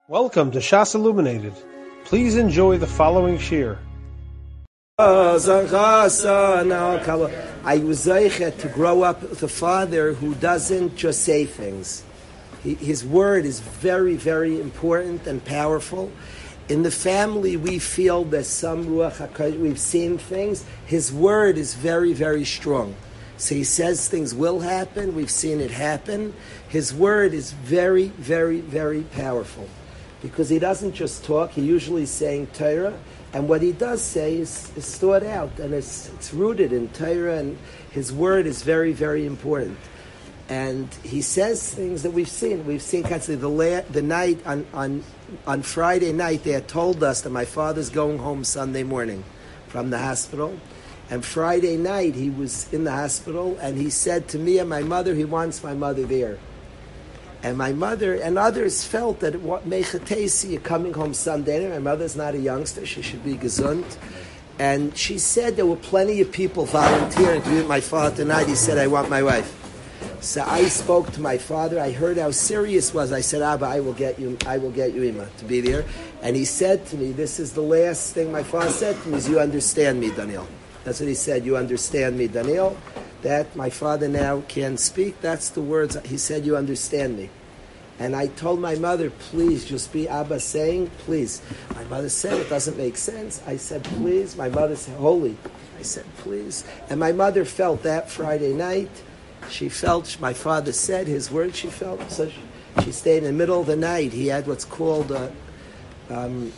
Welcome to Shas Illuminated. Please enjoy the following shir. I was zeichet to grow up with a father who doesn't just say things. His word is very, very important and powerful. In the family, we feel that some Ruach HaKodesh, we've seen things. His word is very, very strong. So he says things will happen. We've seen it happen. His word is very, very, very powerful. Because he doesn't just talk, he usually is saying Torah, and what he does say is thought out, and it's rooted in Torah, and his word is very, very important. And he says things that we've seen. We've seen constantly the night, on Friday night, they had told us that my father's going home Sunday morning from the hospital. And Friday night, he was in the hospital, and he said to me and my mother, he wants my mother there. And my mother and others felt that Mechatesi, you're coming home Sunday. My mother's not a youngster, she should be gesund. And she said there were plenty of people volunteering to be with my father tonight. He said, I want my wife. So I spoke to my father. I heard how serious it was. I said, Abba, I will get you Ima, to be there. And he said to me, this is the last thing my father said to me, is you understand me, Daniel. That's what he said, you understand me, Daniel. That my father now can speak. That's the words. He said, you understand me. And I told my mother, please, just be Abba saying, please. My mother said, it doesn't make sense. I said, please. My mother said, holy. I said, please. And my mother felt that Friday night. She felt, my father said his words, she felt. So she stayed in the middle of the night. He had what's called, I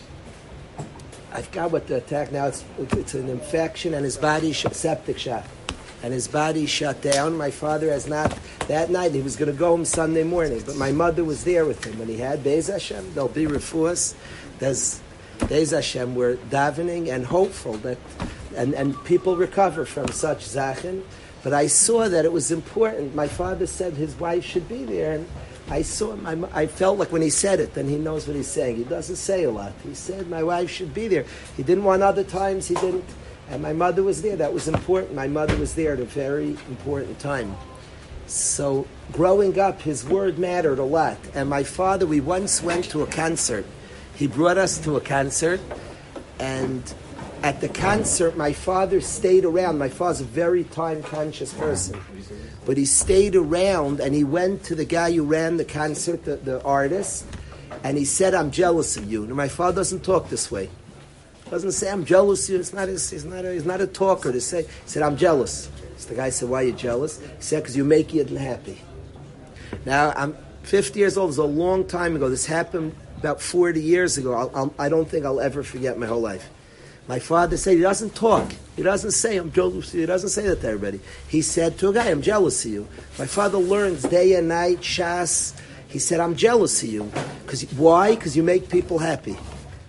forgot what the attack now, it's an infection, and his body, septic shock. And his body shut down. My father has not, that night he was going to go home Sunday morning, but my mother was there with him. When he had Be'ez Hashem, there'll be refuahs. There's Be'ez Hashem, we're davening and hopeful that, and people recover from such zachin. But I saw that it was important. My father said his wife should be there, and I saw him, I felt like when he said it, then he knows what he's saying. He doesn't say a lot. He said my wife should be there. He didn't want other times, he didn't. And my mother was there. That was important. My mother was there at a very important time. So growing up, his word mattered a lot. And my father, we once went to a concert. He brought us to a concert. And at the concert, my father stayed around. My father's a very time-conscious person. But he stayed around, and he went to the guy who ran the concert, the artist, and he said, I'm jealous of you. Now, my father doesn't talk this way. Doesn't say I'm jealous of you. He's not a talker to say. He said I'm jealous. So the guy said, why are you jealous? He said, because you make Yidden happy. Now I'm 50 years old. It was a long time ago. This happened about 40 years ago. I don't think I'll ever forget my whole life. My father said he doesn't talk. He doesn't say I'm jealous of you. He doesn't say that to everybody. He said to a guy, I'm jealous of you. My father learns day and night, Shas. He said, I'm jealous of you. Why? Because you make people happy.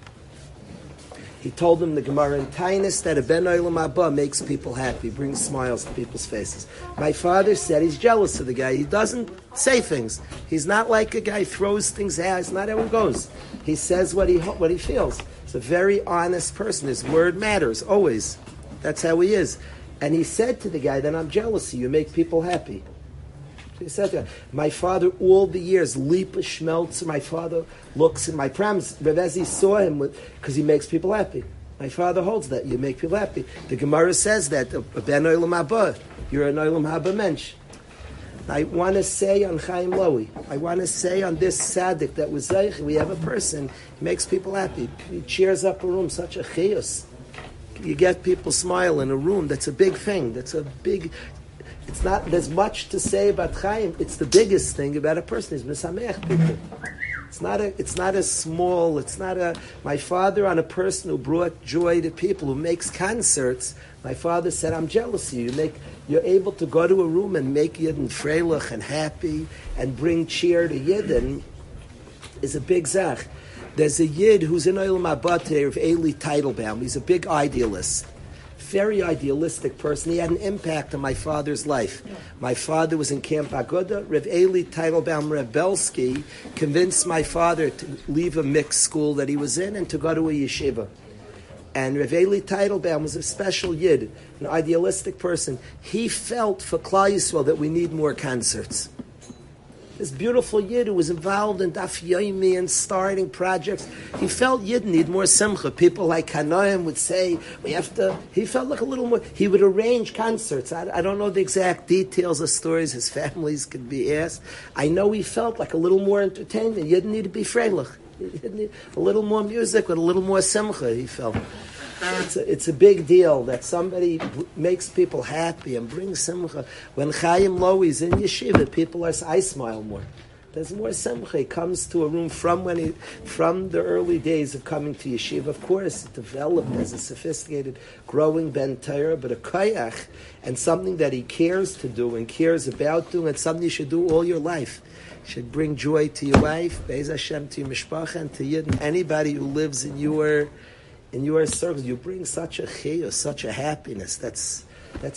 He told them the Gemara in Tainus that a Ben Olam Haba makes people happy, brings smiles to people's faces. My father said he's jealous of the guy. He doesn't say things. He's not like a guy who throws things out. It's not how it goes. He says what he feels. He's a very honest person. His word matters, always. That's how he is. And he said to the guy, then I'm jealous of you. You make people happy. He said to him, my father, all the years, Lipa Schmeltzer, my father looks in my prams. Rav Ezi saw him because he makes people happy. My father holds that. You make people happy. The Gemara says that, Ben Olam Haba, you're an Olam Haba mensch. I want to say on Chaim Lowy, I want to say on this tzaddik that was Zeich, we have a person, he makes people happy. He cheers up a room, such a chiyus. You get people smile in a room, that's a big thing. It's not, there's much to say about Chaim. It's the biggest thing about a person. He's mesameach people. It's not a small, my father on a person who brought joy to people, who makes concerts. My father said, I'm jealous of you. You're able to go to a room and make Yidden freilich and happy and bring cheer to Yidden is a big zach. There's a Yid who's in Olam Haba today, of Eli Teitelbaum. He's a big idealist. Very idealistic person. He had an impact on my father's life. My father was in Camp Aguda. Rav Eli Teitelbaum Rebelsky convinced my father to leave a mixed school that he was in and to go to a yeshiva. And Rav Eli Teitelbaum was a special Yid, an idealistic person. He felt for Klal Yisrael that we need more concerts. this beautiful Yid who was involved in Daf Yomi and starting projects. He felt Yid need more simcha. People like Hanoim would say, he felt like a little more, he would arrange concerts. I don't know the exact details of stories, his families could be asked. I know he felt like a little more entertainment. Yid need to be freilich. Yid need a little more music with a little more simcha, he felt. It's a big deal that somebody makes people happy and brings simcha. When Chaim Lowy is in yeshiva, I smile more. There's more simcha. He comes to a room from the early days of coming to yeshiva. Of course, it developed as a sophisticated, growing ben Torah, but a koyach and something that he cares to do and cares about doing, and something you should do all your life. You should bring joy to your wife, Be'ez Hashem, to your mishpacha, and to Yid, and anybody who lives in your circles. You bring such a chiyus, such a happiness. That's what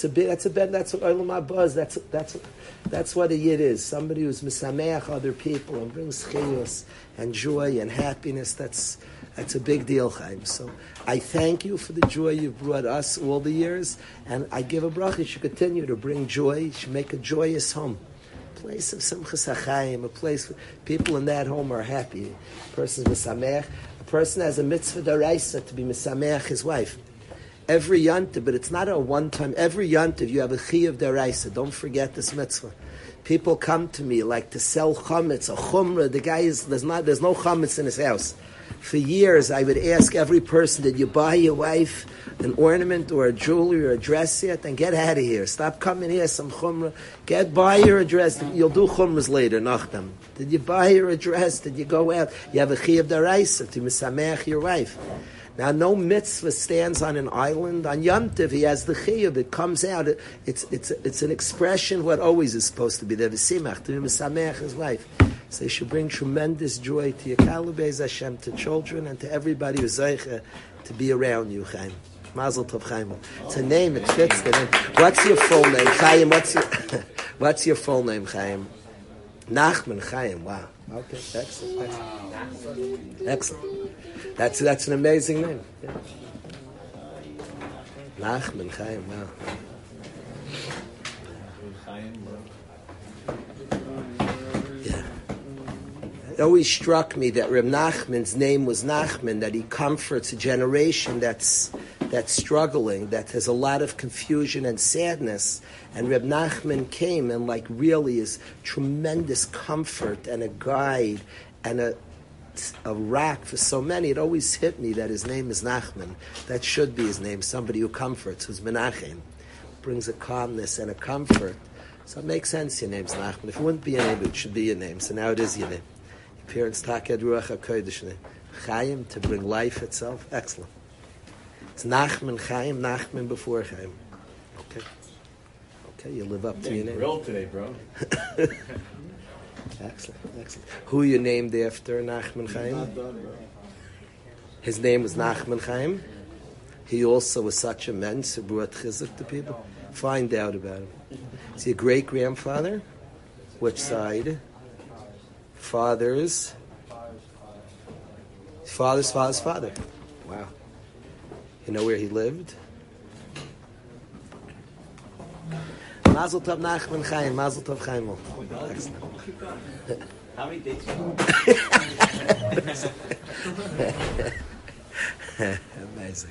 Olam Haba. That's what a Yid is. Somebody who's misameach other people and brings chiyus and joy and happiness. That's a big deal, Chaim. So I thank you for the joy you've brought us all the years, and I give a bracha. You should continue to bring joy. You should make a joyous home. A place of simchas hachayim, a place where people in that home are happy. A person's misameach. A person has a mitzvah d'oraisa to be misameach his wife. Every yontiv, but it's not a one-time. Every yontiv you have a chiyuv d'oraisa. Don't forget this mitzvah. People come to me like to sell chametz, a chumrah. The guy there's no chametz in his house. For years, I would ask every person, did you buy your wife an ornament or a jewelry or a dress yet? Then get out of here. Stop coming here, some chumrah. Buy her a dress. You'll do chumras later, nachdam. Did you buy her a dress? Did you go out? You have a chiyuv d'oraisa to misameach your wife. Now, no mitzvah stands on an island. On Yom Tov, he has the chiyuv. It comes out. It's an expression of what always is supposed to be there. V'simach, to misameach his wife. So you should bring tremendous joy to your Kalu Be'ez Hashem, to children, and to everybody who's zeicha to be around you, Chaim. Mazel Tov, Chaim. It's a name, it fits the name. What's your full name, Chaim? What's your full name, Chaim? Nachman Chaim, wow. Okay, excellent. Excellent. That's an amazing name. Yeah. Nachman Chaim, wow. It always struck me that Reb Nachman's name was Nachman, that he comforts a generation that's struggling, that has a lot of confusion and sadness. And Reb Nachman came and really is tremendous comfort and a guide and a rock for so many. It always hit me that his name is Nachman. That should be his name, somebody who comforts, who's Menachem, brings a calmness and a comfort. So it makes sense your name's Nachman. If it wouldn't be your name, it should be your name. So now it is your name. Parents Taked Ruach HaKodesh. Chaim, to bring life itself. Excellent. It's Nachman Chaim, Nachman before Chaim. Okay, you live up to your name. Grilled today, bro. Excellent. Who you named after Nachman Chaim? His name was Nachman Chaim. He also was such a man who brought chizuk to people. Find out about him. Is he a great-grandfather? Which side? Father's father. Wow. You know where he lived? Mazel Tov Nachman Chaim. Mazel Tov Chaim. Excellent. How many dates? Amazing.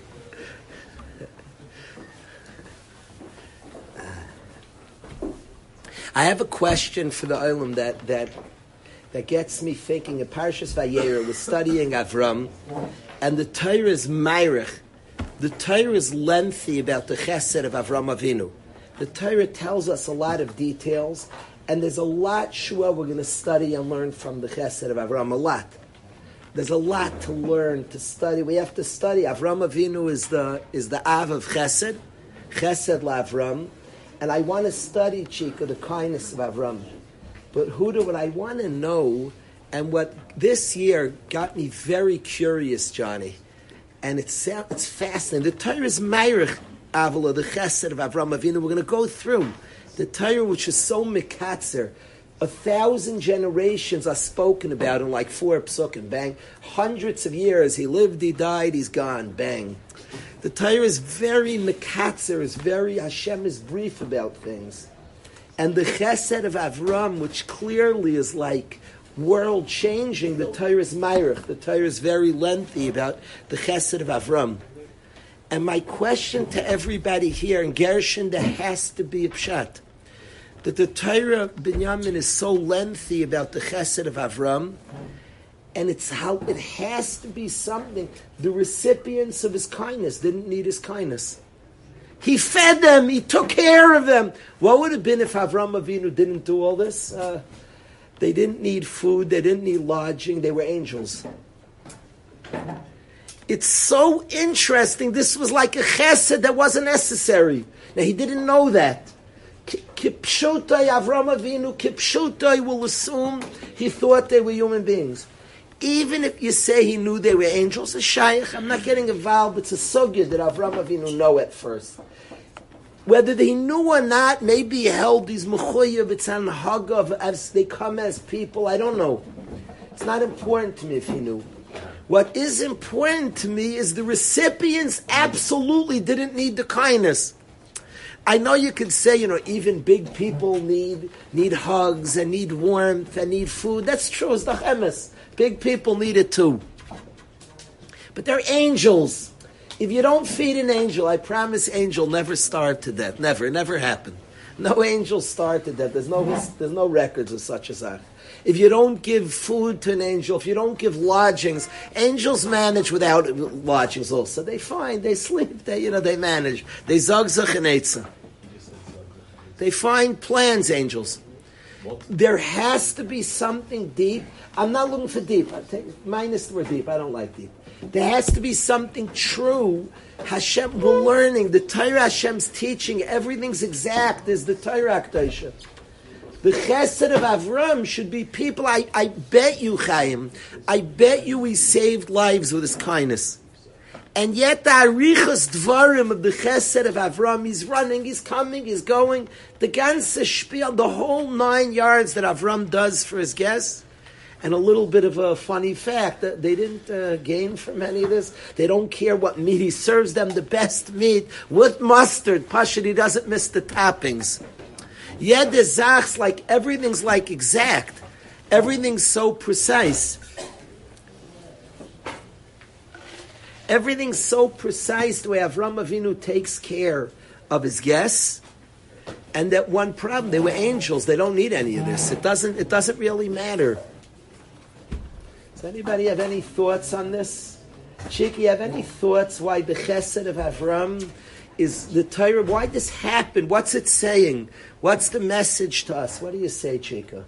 I have a question for the Olam that gets me thinking. In Parshas Vayera, we're studying Avram, and the Torah is Meirich. The Torah is lengthy about the chesed of Avram Avinu. The Torah tells us a lot of details, and there's a lot, Shua, we're going to study and learn from the chesed of Avram, a lot. There's a lot to learn, to study. We have to study. Avram Avinu is the Av of chesed LaAvram, and I want to study, Chika, the kindness of Avram. But what I want to know, and what this year got me very curious, Johnny, and it's fascinating. The Torah is Meirich Avila, the Chesed of Avram Avinu. We're going to go through the Torah, which is so mikatzer. 1,000 generations are spoken about in 4 psukim. Bang. Hundreds of years. He lived, he died, he's gone. Bang. The Torah is very mikatzer. Is very Hashem is brief about things. And the chesed of Avram, which clearly is like world-changing, the Torah is Meirach. The Torah is very lengthy about the chesed of Avram. And my question to everybody here, in Gershon, there has to be a pshat, that the Torah Binyamin is so lengthy about the chesed of Avram, and it's how it has to be something. The recipients of his kindness didn't need his kindness. He fed them. He took care of them. What would have been if Avram Avinu didn't do all this? They didn't need food. They didn't need lodging. They were angels. It's so interesting. This was like a chesed that wasn't necessary. Now, he didn't know that. Kipshutai, Avram Avinu, Kipshutai will assume he thought they were human beings. Even if you say he knew they were angels, a shaykh, I'm not getting involved, it's a sugya that Avram Avinu know at first. Whether he knew or not, maybe he held these mechuyev, it's on hagav, as they come as people, I don't know. It's not important to me if he knew. What is important to me is the recipients absolutely didn't need the kindness. I know you can say, even big people need hugs and need warmth and need food. That's true, it's the chemes. Big people need it too. But they're angels. If you don't feed an angel, I promise angel never starve to death. Never. It never happened. No angels starve to death. There's no records of such as that. If you don't give food to an angel, if you don't give lodgings, angels manage without lodgings also. They find, they sleep, they manage. They zagzach and eitzah. They find plans, angels. There has to be something deep. I'm not looking for deep. Minus the word deep. I don't like deep. There has to be something true. Hashem, we're learning. The Torah Hashem's teaching, everything's exact. There's the Torah Akdosha. The chesed of Avram should be people, I bet you, Chaim, I bet you he saved lives with his kindness. And yet the arichas dvarim of the chesed of Avram, he's running, he's coming, he's going. The ganze spiel, the whole 9 yards that Avram does for his guests. And a little bit of a funny fact, that they didn't gain from any of this. They don't care what meat. He serves them the best meat with mustard. Pashut, he doesn't miss the toppings. Yet the zachs, like everything's like exact. Everything's so precise. Everything's so precise the way Avram Avinu takes care of his guests. And that one problem, they were angels. They don't need any of this. It doesn't really matter. Does anybody have any thoughts on this? Chiki, have any thoughts why the chesed of Avram is the Torah? Why this happened? What's it saying? What's the message to us? What do you say, Chika?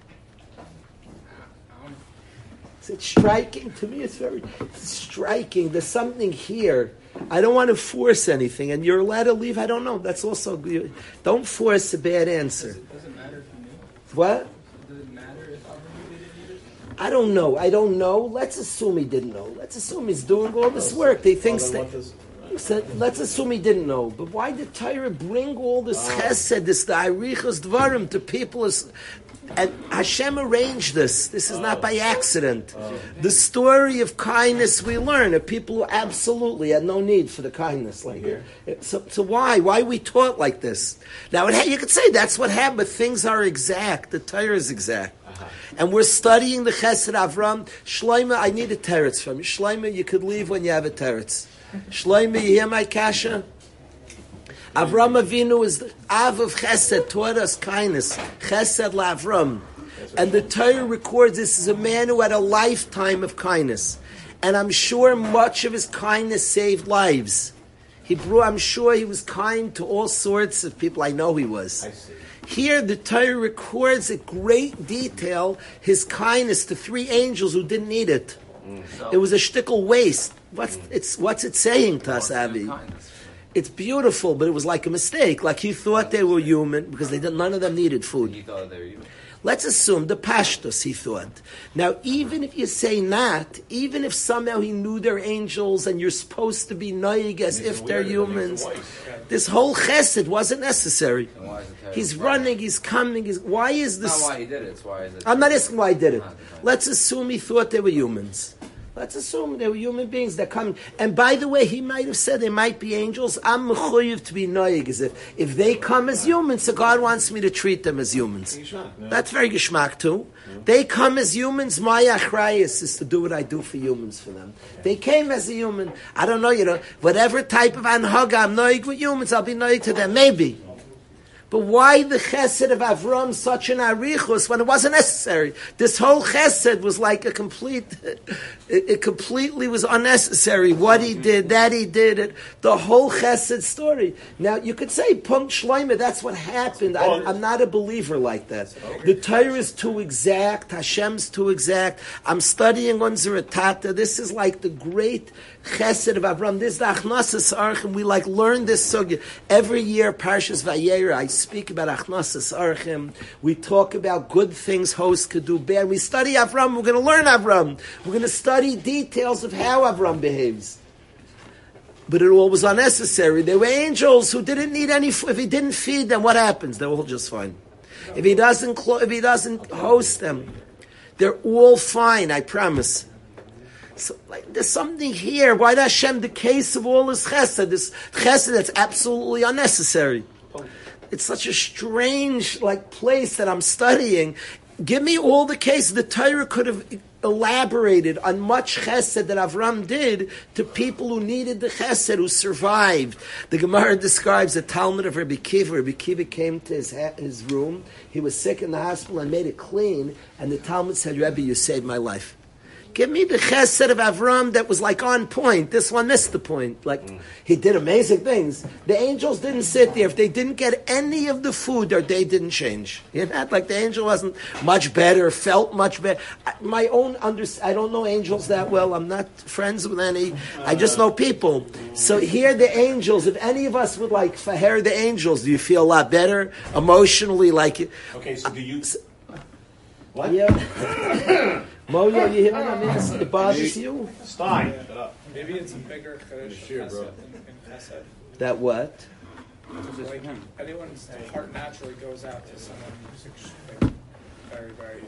Is it striking? To me, it's very striking. There's something here. I don't want to force anything, and you're allowed to leave. I don't know. That's also, don't force a bad answer. Does it matter if you knew? What? Does it matter if Avram didn't need it? I don't know. Let's assume he didn't know. Let's assume he's doing all this work. They think so let's assume he didn't know. But why did Torah bring all this chesed, this the arichos dvarim to people? And Hashem arranged this. This is not by accident. The story of kindness we learn of people who absolutely had no need for the kindness. So why? Why are we taught like this? Now, you could say that's what happened, but things are exact. The Torah is exact. And we're studying the Chesed Avram. Shloimeh, I need a teretz from you. Shloimeh, you could leave when you have a teretz. Shloimeh, you hear my kasha? Avram Avinu is the Av of Chesed, taught us kindness. Chesed LaAvram. And the Torah records this as a man who had a lifetime of kindness. And I'm sure much of his kindness saved lives. I'm sure he was kind to all sorts of people. I know he was. Here, the Torah records in great detail his kindness to 3 angels who didn't need it. It was a shtickle waste. What's it saying to us, Avi? It's beautiful, but it was like a mistake. Like he thought they were human because none of them needed food. He thought they were human. Let's assume the pashtus he thought. Now, even if you say not, even if somehow he knew they're angels and you're supposed to be naig as if they're humans, this whole chesed wasn't necessary. He's running, he's coming. Why is this? Not why he did it. It's why is it? I'm not asking why he did it. Let's assume he thought they were humans. Let's assume they were human beings that come. And by the way, he might have said they might be angels. I'm mechuyev to be noyig, as if they come as humans, so God wants me to treat them as humans. That's very geschmack too. They come as humans. My achrayus is to do what I do for humans for them. They came as a human. I don't know, whatever type of anhaga I'm noyig with humans, I'll be noyig to them. Maybe. But why the chesed of Avram such an arichus when it wasn't necessary? This whole chesed was like it completely was unnecessary. What he did, that he did, the whole chesed story. Now, you could say, Punkt Shloime, that's what happened. I'm not a believer like that. The Torah is too exact, Hashem's too exact. I'm studying on Zeratata. This is like the great chesed of Avram. This is the Achnasas Archim. We learn this sugya. Every year, Parshas Vayera, I speak about Achnasas Archim. We talk about good things hosts could do bad. We study Avram. We're going to learn Avram. We're going to study details of how Avram behaves. But it all was unnecessary. They were angels who didn't need any. If he didn't feed them, what happens? They're all just fine. If he doesn't host them, they're all fine. I promise. So, there's something here. Why does Hashem the case of all this chesed? This chesed that's absolutely unnecessary. It's such a strange place that I'm studying. Give me all the cases. The Torah could have elaborated on much chesed that Avram did to people who needed the chesed, who survived. The Gemara describes the Talmud of Rabbi Kiva. Rabbi Kiva came to his room. He was sick in the hospital and made it clean. And the Talmud said, Rebbe, you saved my life. Give me the chesed of Avram that was on point. This one missed the point. He did amazing things. The angels didn't sit there. If they didn't get any of the food, their day didn't change. The angel wasn't much better, felt much better. I don't know angels that well. I'm not friends with any. I just know people. So here the angels, if any of us would faher the angels, do you feel a lot better emotionally? Okay, so do you... What? Yeah. Moyo, you hear what I mean? It bothers you? Stein, shut up. Maybe it's a bigger chiddush in chesed. That what? Anyone's heart naturally goes out to someone who's very, very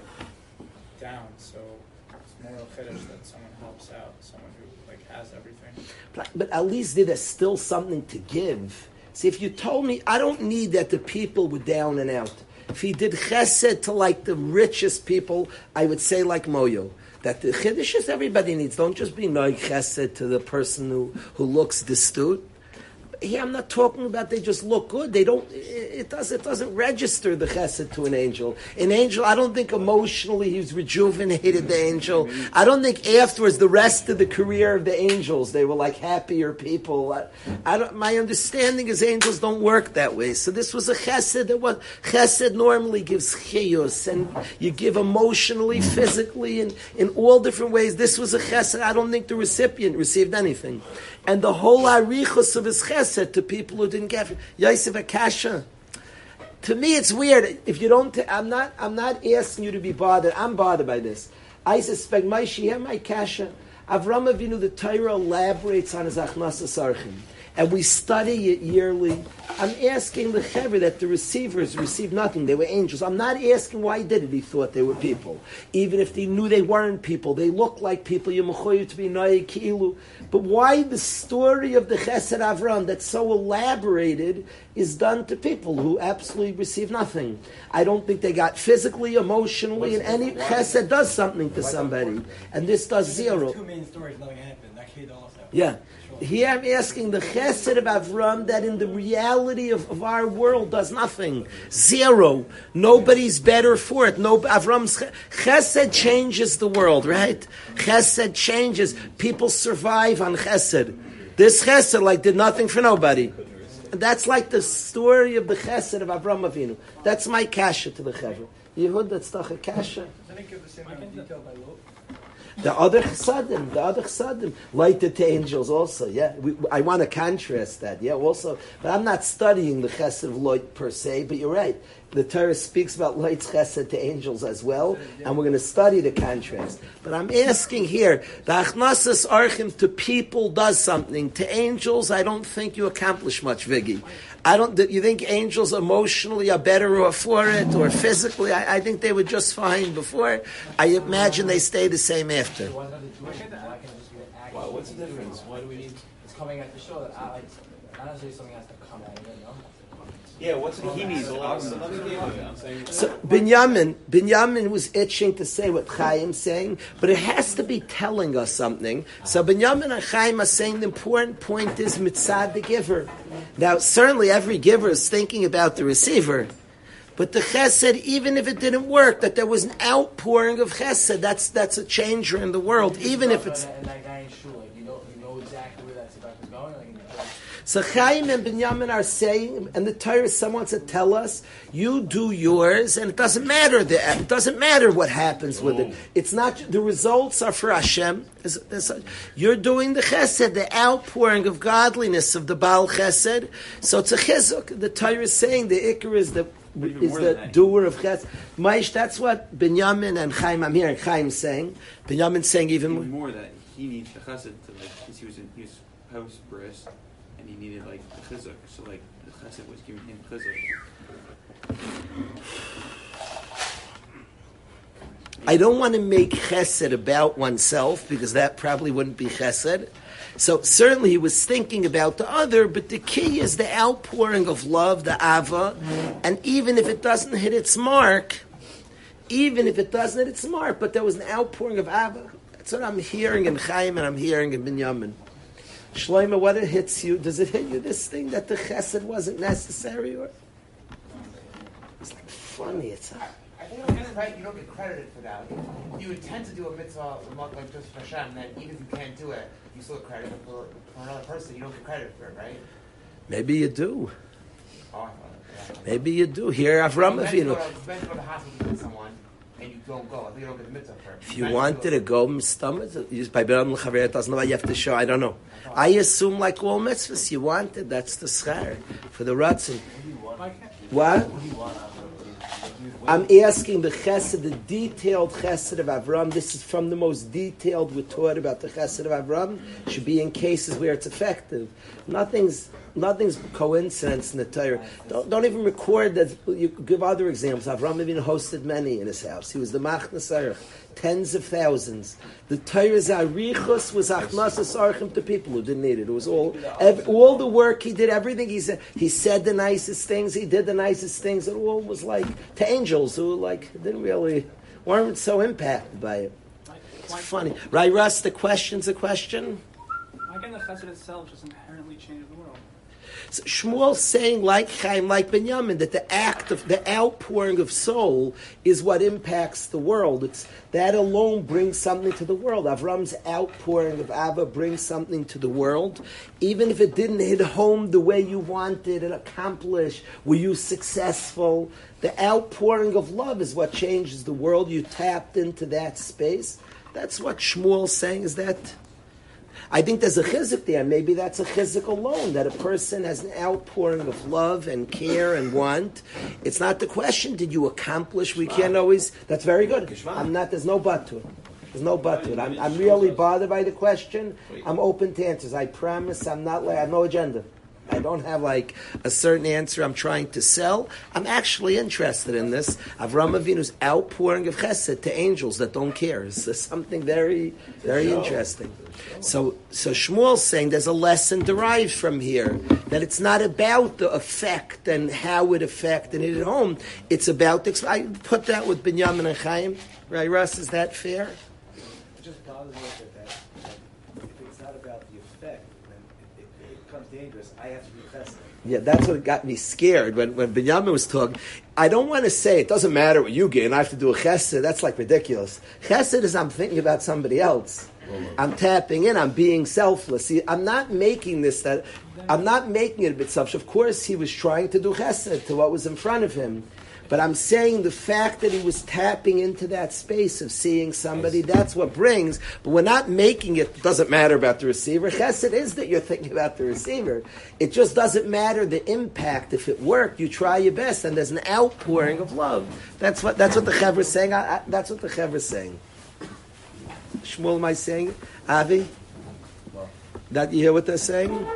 down. So it's more of chiddush that someone helps out, someone who has everything. But at least there's still something to give. See, if you told me, I don't need that the people were down and out. If he did chesed to the richest people, I would say Moyo. That the chiddush everybody needs. Don't just be noig chesed to the person who looks destitute. Here I'm not talking about they just look good. They don't. It doesn't register the chesed to an angel. An angel, I don't think emotionally he's rejuvenated the angel. I don't think afterwards the rest of the career of the angels they were happier people. My understanding is angels don't work that way. So this was a chesed. Chesed normally gives chiyus, and you give emotionally, physically, and in all different ways. This was a chesed. I don't think the recipient received anything. And the whole arichus of his chesed to people who didn't get Yosef Akasha. To me, it's weird. If you don't, I'm not asking you to be bothered. I'm bothered by this. I suspect my kasha. Avram Avinu, the Torah elaborates on his achnasas archim, and we study it yearly. I'm asking the Chevra that the receivers received nothing. They were angels. I'm not asking why he did it. He thought they were people. Even if they knew they weren't people, they looked like people. You're mechoyev to be noyeg ki'ilu. But why the story of the Chesed Avram that's so elaborated is done to people who absolutely receive nothing? I don't think they got physically, emotionally, and any Chesed does something to somebody. And this does zero. Two main stories, nothing happened. That kid also. Yeah. Here I'm asking the chesed of Avram that in the reality of our world does nothing. Zero. Nobody's better for it. Avram's chesed changes the world, right? Chesed changes. People survive on chesed. This chesed did nothing for nobody. And that's the story of the chesed of Avram Avinu. That's my kasha to the chevra. Yehud, that's the kasha. Doesn't it give the same amount of detail by Lot? The other chsadim, lighted to angels also, yeah. I want to contrast that, yeah, also. But I'm not studying the chesed of Lot per se, but you're right. The Torah speaks about Lot's chesed to angels as well, and we're going to study the contrast. But I'm asking here, the achnasas archim to people does something. To angels, I don't think you accomplish much, Viggy. You think angels emotionally are better for it, or physically? I think they were just fine before. I imagine they stay the same after. just going to act. Wow, what's the difference? Why do we need? It's coming at the show that I like. Not necessarily something has to come out of it, no? Yeah, what's the he needs a lot of stuff. I'm saying. So Binyamin was itching to say what Chaim's saying, but it has to be telling us something. So Binyamin and Chaim are saying the important point is mitzad the giver. Now, certainly every giver is thinking about the receiver, but the chesed, even if it didn't work, that there was an outpouring of chesed. That's a changer in the world, even if it's. And that guy in shul, like, you know exactly where that tzedakah is going. Like, So Chaim and Binyamin are saying, and the Torah, someone said, tell us, you do yours, and it doesn't matter. It doesn't matter what happens with it. It's not the results are for Hashem. You're doing the Chesed, the outpouring of godliness of the Baal Chesed. So it's a chizuk. The Torah is saying the Iker is the doer of Chesed. Maish, that's what Binyamin and Chaim. I'm hearing Chaim saying. Binyamin saying even more that he needs the Chesed to because he was post bris. And he needed the chizuk, so the chesed was giving him chizuk. I don't want to make chesed about oneself because that probably wouldn't be chesed. So certainly he was thinking about the other, but the key is the outpouring of love, the ava, and even if it doesn't hit its mark, but there was an outpouring of ava. That's what I'm hearing in Chaim and I'm hearing in Binyamin. Shlomo, what it hits you? Does it hit you this thing that the chesed wasn't necessary? Or it's funny. I think you don't get credited for that. You intend to do a mitzvah like just for Hashem, then even if you can't do it, you still get credit for another person. You don't get credit for it, right? Maybe you do. Oh, I thought it. Yeah. Maybe you do. Here, Avram Avinu. You meant to go to the hospital with someone. And you don't go. I think you don't get the mitzvah for it. If you wanted to go, stomach, you by Beram L'Chaver, it doesn't know what you have to show. I don't know. I assume like all mitzvahs, you wanted. That's the schar for the ratzin. What? I'm asking the chesed, the detailed chesed of Avram. This is from the most detailed we're taught about the chesed of Avram. Should be in cases where it's effective. Nothing's coincidence in the Torah. Don't even record that. You give other examples. Avram Avinu hosted many in his house. He was the machnas arich, tens of thousands. The Torah's arichos was achnasas archim to people who didn't need it. It was all the work he did, everything he said. He said the nicest things. He did the nicest things. It all was like to angels who weren't so impacted by it. It's funny, right, Russ? The question's a question. Why can the chesed itself just inherently change the world? So Shmuel's saying, like Chaim, like Binyamin, that the act of the outpouring of soul is what impacts the world. It's that alone brings something to the world. Avram's outpouring of Abba brings something to the world, even if it didn't hit home the way you wanted and accomplish. Were you successful? The outpouring of love is what changes the world. You tapped into that space. That's what Shmuel's saying. Is that? I think there's a chizuk there. Maybe that's a chizuk alone, that a person has an outpouring of love and care and want. It's not the question, did you accomplish? We can't always... That's very good. There's no but to it. There's no but to it. I'm really bothered by the question. I'm open to answers. I promise I have no agenda. I don't have a certain answer I'm trying to sell. I'm actually interested in this. Avram Avinu's outpouring of chesed to angels that don't care. It's something very, very interesting. So Shmuel's saying there's a lesson derived from here, that it's not about the effect and how it affected it at home. It's about I put that with Binyamin and Chaim. Right, Russ? Is that fair? It just bothers me that if it's not about the effect, then it becomes dangerous. I have to be chesed. Yeah, that's what got me scared when Binyamin was talking. I don't want to say it doesn't matter what you get and I have to do a chesed. That's ridiculous. Chesed is I'm thinking about somebody else. I'm tapping in. I'm being selfless. See, I'm not making it a bit selfish. Of course, he was trying to do chesed to what was in front of him. But I'm saying the fact that he was tapping into that space of seeing somebody, that's what brings. But we're not making it doesn't matter about the receiver. Chesed is that you're thinking about the receiver. It just doesn't matter the impact. If it worked, you try your best, and there's an outpouring of love. That's what the Chevra is saying. That's what the Chevra is saying. Shmuel, am I saying it? Avi? That you hear what they're saying?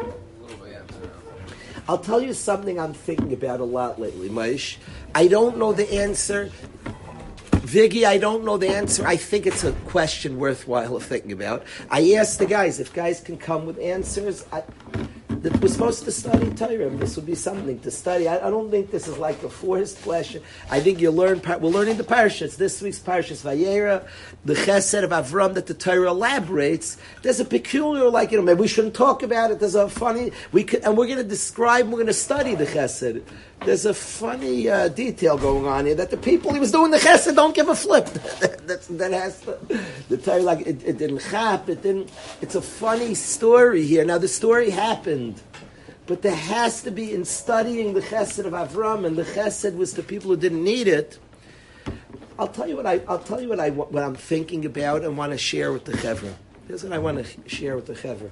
I'll tell you something I'm thinking about a lot lately, Maish. I don't know the answer. Viggy, I don't know the answer. I think it's a question worthwhile of thinking about. I asked the guys, if guys can come with answers. We're supposed to study Torah. This would be something to study. I don't think this is like a forced question. I think you learn. We're learning the parashas. This week's parashas Vayera, the Chesed of Avram that the Torah elaborates. There's a peculiar, maybe we shouldn't talk about it. There's a funny. We're going to describe. We're going to study the Chesed. There's a funny detail going on here that the people he was doing the Chesed don't give a flip. that has the Torah it didn't chap. It didn't. It's a funny story here. Now the story happened. But there has to be, in studying the Chesed of Avram, and the Chesed was the people who didn't need it. I'll tell you what I'm thinking about and want to share with the Chevra. Here's what I want to share with the Chevra.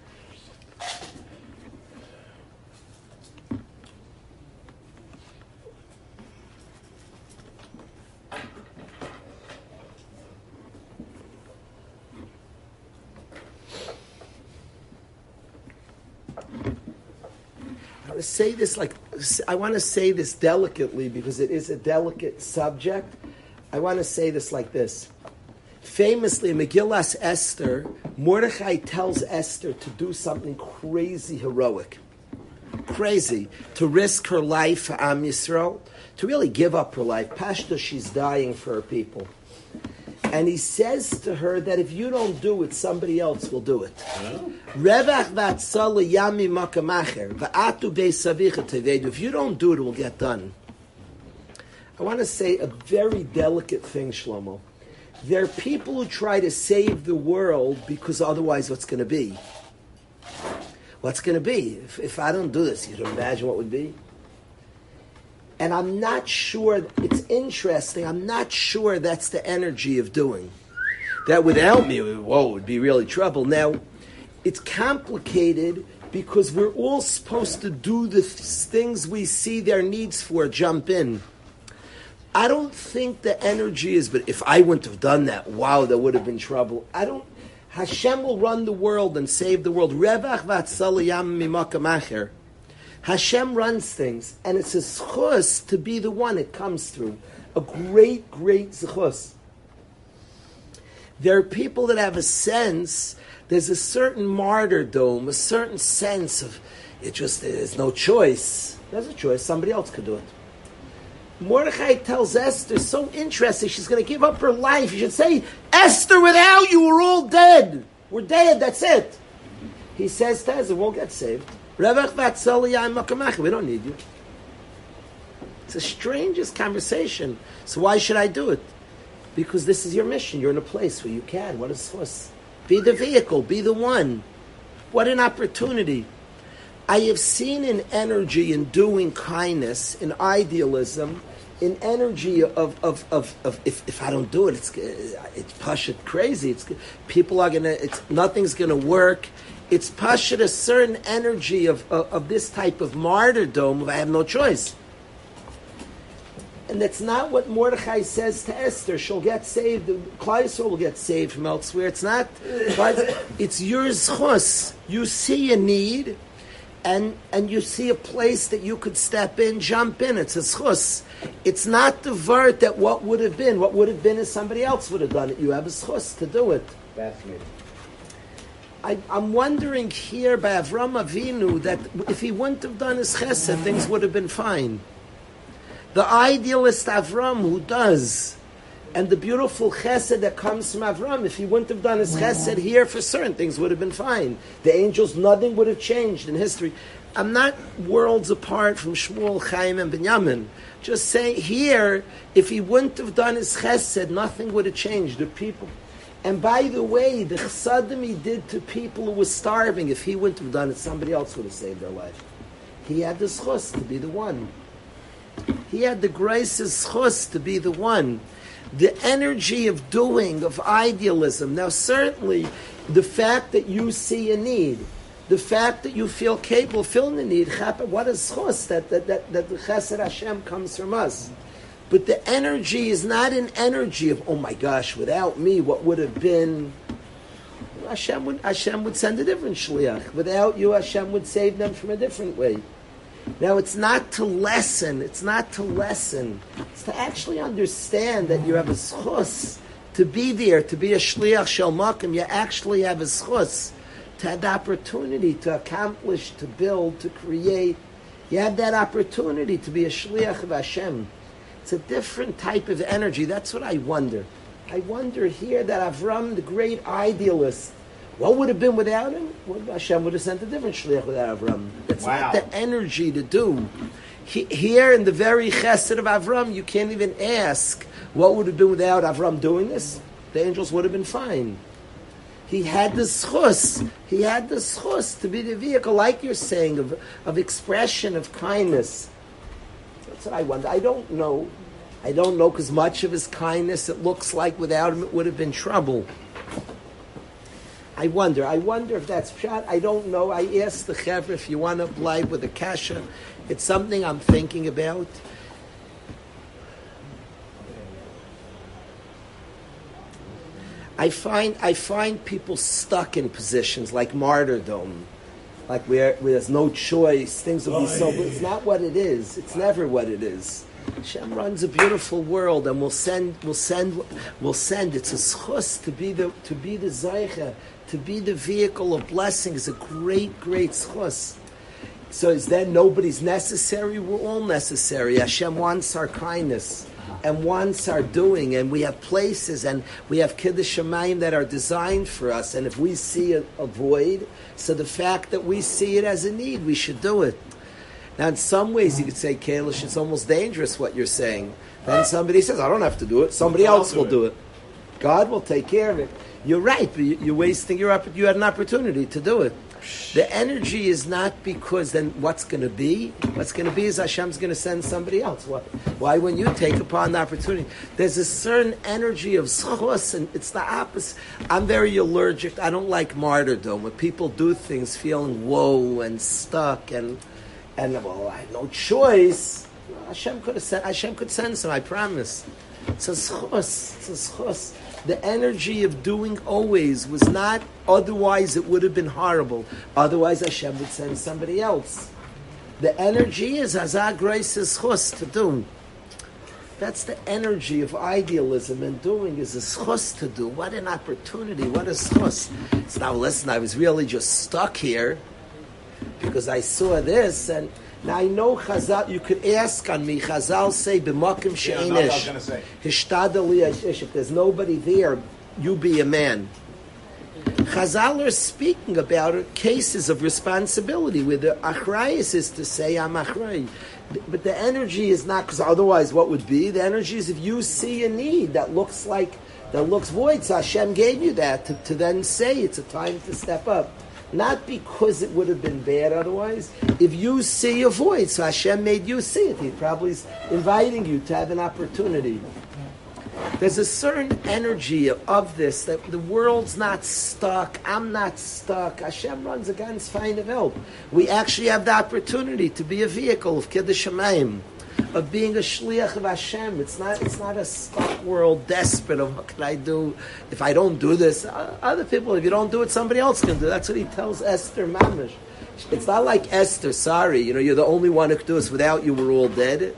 I want to say this delicately because it is a delicate subject. I want to say this like this. Famously, in Megillas Esther, Mordechai tells Esther to do something crazy heroic. Crazy. To risk her life for Am Yisrael. To really give up her life. Pashto, she's dying for her people. And he says to her that if you don't do it, somebody else will do it. Revach v'atzala yami makamacher v'atu beisavicha tevedu. If you don't do it, it will get done. I want to say a very delicate thing, Shlomo. There are people who try to save the world because otherwise what's going to be? What's going to be? If I don't do this, you can imagine what would be? And I'm not sure, it's interesting, I'm not sure that's the energy of doing. That without me, it would be really trouble. Now, it's complicated because we're all supposed to do the things we see their needs for, jump in. I don't think the energy is, but if I wouldn't have done that, wow, there would have been trouble. Hashem will run the world and save the world. Revach v'atzala yam mimakam acher. Hashem runs things, and it's a zchus to be the one it comes through. A great, great zchus. There are people that have a sense, there's a certain martyrdom, a certain sense of, there's no choice. There's a choice, somebody else could do it. Mordechai tells Esther, so interesting, she's going to give up her life. You should say, Esther, without you, we're all dead. We're dead, that's it. He says to Esther, won't get saved. We don't need you. It's the strangest conversation. So why should I do it? Because this is your mission. You're in a place where you can. What is this? Be the vehicle. Be the one. What an opportunity. I have seen an energy in doing kindness, in idealism, in energy of if I don't do it, it's pashut crazy. People are nothing's gonna work. It's pashut a certain energy of this type of martyrdom. I have no choice. And that's not what Mordechai says to Esther. She'll get saved. Klal Yisrael will get saved from elsewhere. It's not. It's your zchus. You see a need, and you see a place that you could step in, jump in. It's a zchus. It's not the vert that what would have been. What would have been is somebody else would have done it. You have a zchus to do it. Fascinating. I'm wondering here by Avram Avinu that if he wouldn't have done his chesed, things would have been fine. The idealist Avram who does, and the beautiful chesed that comes from Avram, if he wouldn't have done his chesed here, for certain things would have been fine. The angels, nothing would have changed in history. I'm not worlds apart from Shmuel, Chaim, and Binyamin. Just saying here, if he wouldn't have done his chesed, nothing would have changed. The people. And by the way, the chesadim he did to people who were starving, if he wouldn't have done it, somebody else would have saved their life. He had the zchus to be the one. He had the grace of zchus to be the one. The energy of doing, of idealism. Now certainly, the fact that you see a need, the fact that you feel capable of filling the need, what is zchus? That the chesed Hashem comes from us. But the energy is not an energy of, oh my gosh, without me, what would have been? Hashem would send a different shliach. Without you, Hashem would save them from a different way. Now, it's not to lessen. It's to actually understand that you have a schus to be there, to be a shliach shel makom. You actually have a schus to have the opportunity to accomplish, to build, to create. You have that opportunity to be a shliach of Hashem. It's a different type of energy. That's what I wonder. I wonder here that Avram, the great idealist, what would have been without him? Well, Hashem would have sent a different shliach without Avram. That's not the energy to do. Here in the very chesed of Avram, you can't even ask what would have been without Avram doing this. The angels would have been fine. He had the schus. He had the schus to be the vehicle, like you're saying, of expression of kindness. That's what I wonder. I don't know because much of his kindness, it looks like without him it would have been trouble. I wonder if that's pshat. I don't know. I asked the chevra if you want to apply with a kasha. It's something I'm thinking about. I find people stuck in positions like martyrdom, like where there's no choice. Things will be so. But it's not what it is. It's never what it is. Hashem runs a beautiful world, and we'll send. It's a schus to be the zeicha, to be the vehicle of blessing. Is a great schus. So is then nobody's necessary? We're all necessary. Hashem wants our kindness and wants our doing, and we have places and we have kiddush shamayim that are designed for us. And if we see a void, so the fact that we see it as a need, we should do it. Now, in some ways, you could say, Kalish, it's almost dangerous what you're saying. Then somebody says, I don't have to do it. Somebody else will do it. God will take care of it. You're right, but you're wasting you had an opportunity to do it. The energy is not because then what's going to be? What's going to be is Hashem's going to send somebody else. Why when you take upon the opportunity? There's a certain energy of schus, and it's the opposite. I'm very allergic. I don't like martyrdom. When people do things feeling woe and stuck and well, I had no choice. Hashem could send some, I promise. It's a schus. The energy of doing always was not, otherwise it would have been horrible. Otherwise Hashem would send somebody else. The energy is Hazak Grace schus to do. That's the energy of idealism, and doing is a schus to do. What an opportunity, what a schus. So now listen, I was really just stuck here because I saw this, and now I know Chazal, you could ask on me, Chazal say, b'makim she'ein ish, hishtadel li ish, if there's nobody there, you be a man. Chazal are speaking about cases of responsibility, where the achrayus is to say, I'm achrayus. But the energy is not, because otherwise what would be? The energy is if you see a need that looks void, so Hashem gave you that, to then say it's a time to step up. Not because it would have been bad otherwise. If you see a void, so Hashem made you see it. He probably is inviting you to have an opportunity. There's a certain energy of this, that the world's not stuck, I'm not stuck. Hashem runs against find of help. We actually have the opportunity to be a vehicle of Kiddush Shamayim, of being a shliach of Hashem. It's not a stuck world, desperate of what can I do if I don't do this. Other people, if you don't do it, somebody else can do it. That's what he tells Esther Mamish. It's not like Esther, sorry, you're the only one who could do this. Without you, we're all dead.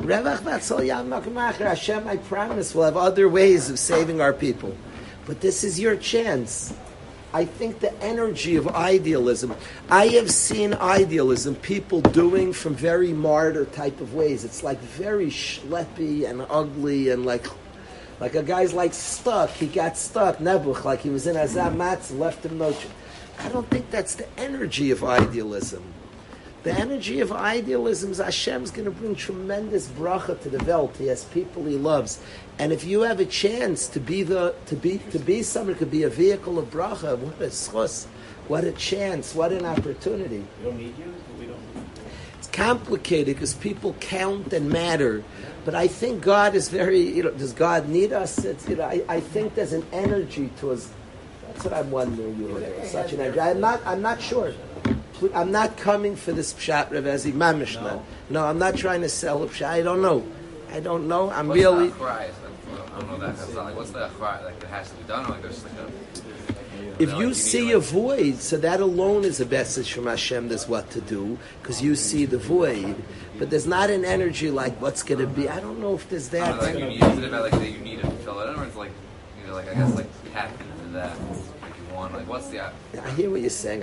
Hashem, I promise, we'll have other ways of saving our people. But this is your chance. I think the energy of idealism, I have seen idealism, people doing from very martyr type of ways. It's like very schleppy and ugly, and like a guy's like stuck. He got stuck, Nebuch, like he was in Azab Matz, left him no. I don't think that's the energy of idealism. The energy of idealism is Hashem's going to bring tremendous bracha to the Welt. He has people He loves, and if you have a chance to be someone who could be a vehicle of bracha, what a schus, what a chance, what an opportunity. We don't need you. We don't. It's complicated because people count and matter, but I think God is very. Does God need us? I think there's an energy to us. That's what I'm wondering. Such an energy. I'm not sure. I'm not coming for this pshat, Rav Ezi, mamish. No, I'm not trying to sell a pshat. I don't know. I'm what's really. The I don't know that. Like, what's the achrai? Like, it has to be done. Or like, there's like a. If you see a void, so that alone is a message from Hashem. There's what to do because you see the void, but there's not an energy like what's going to be. I don't know if there's that. Like you need, is it about like that you need to fill it in, or it's like like I guess like tap into that like you want? Like what's the? I hear what you're saying.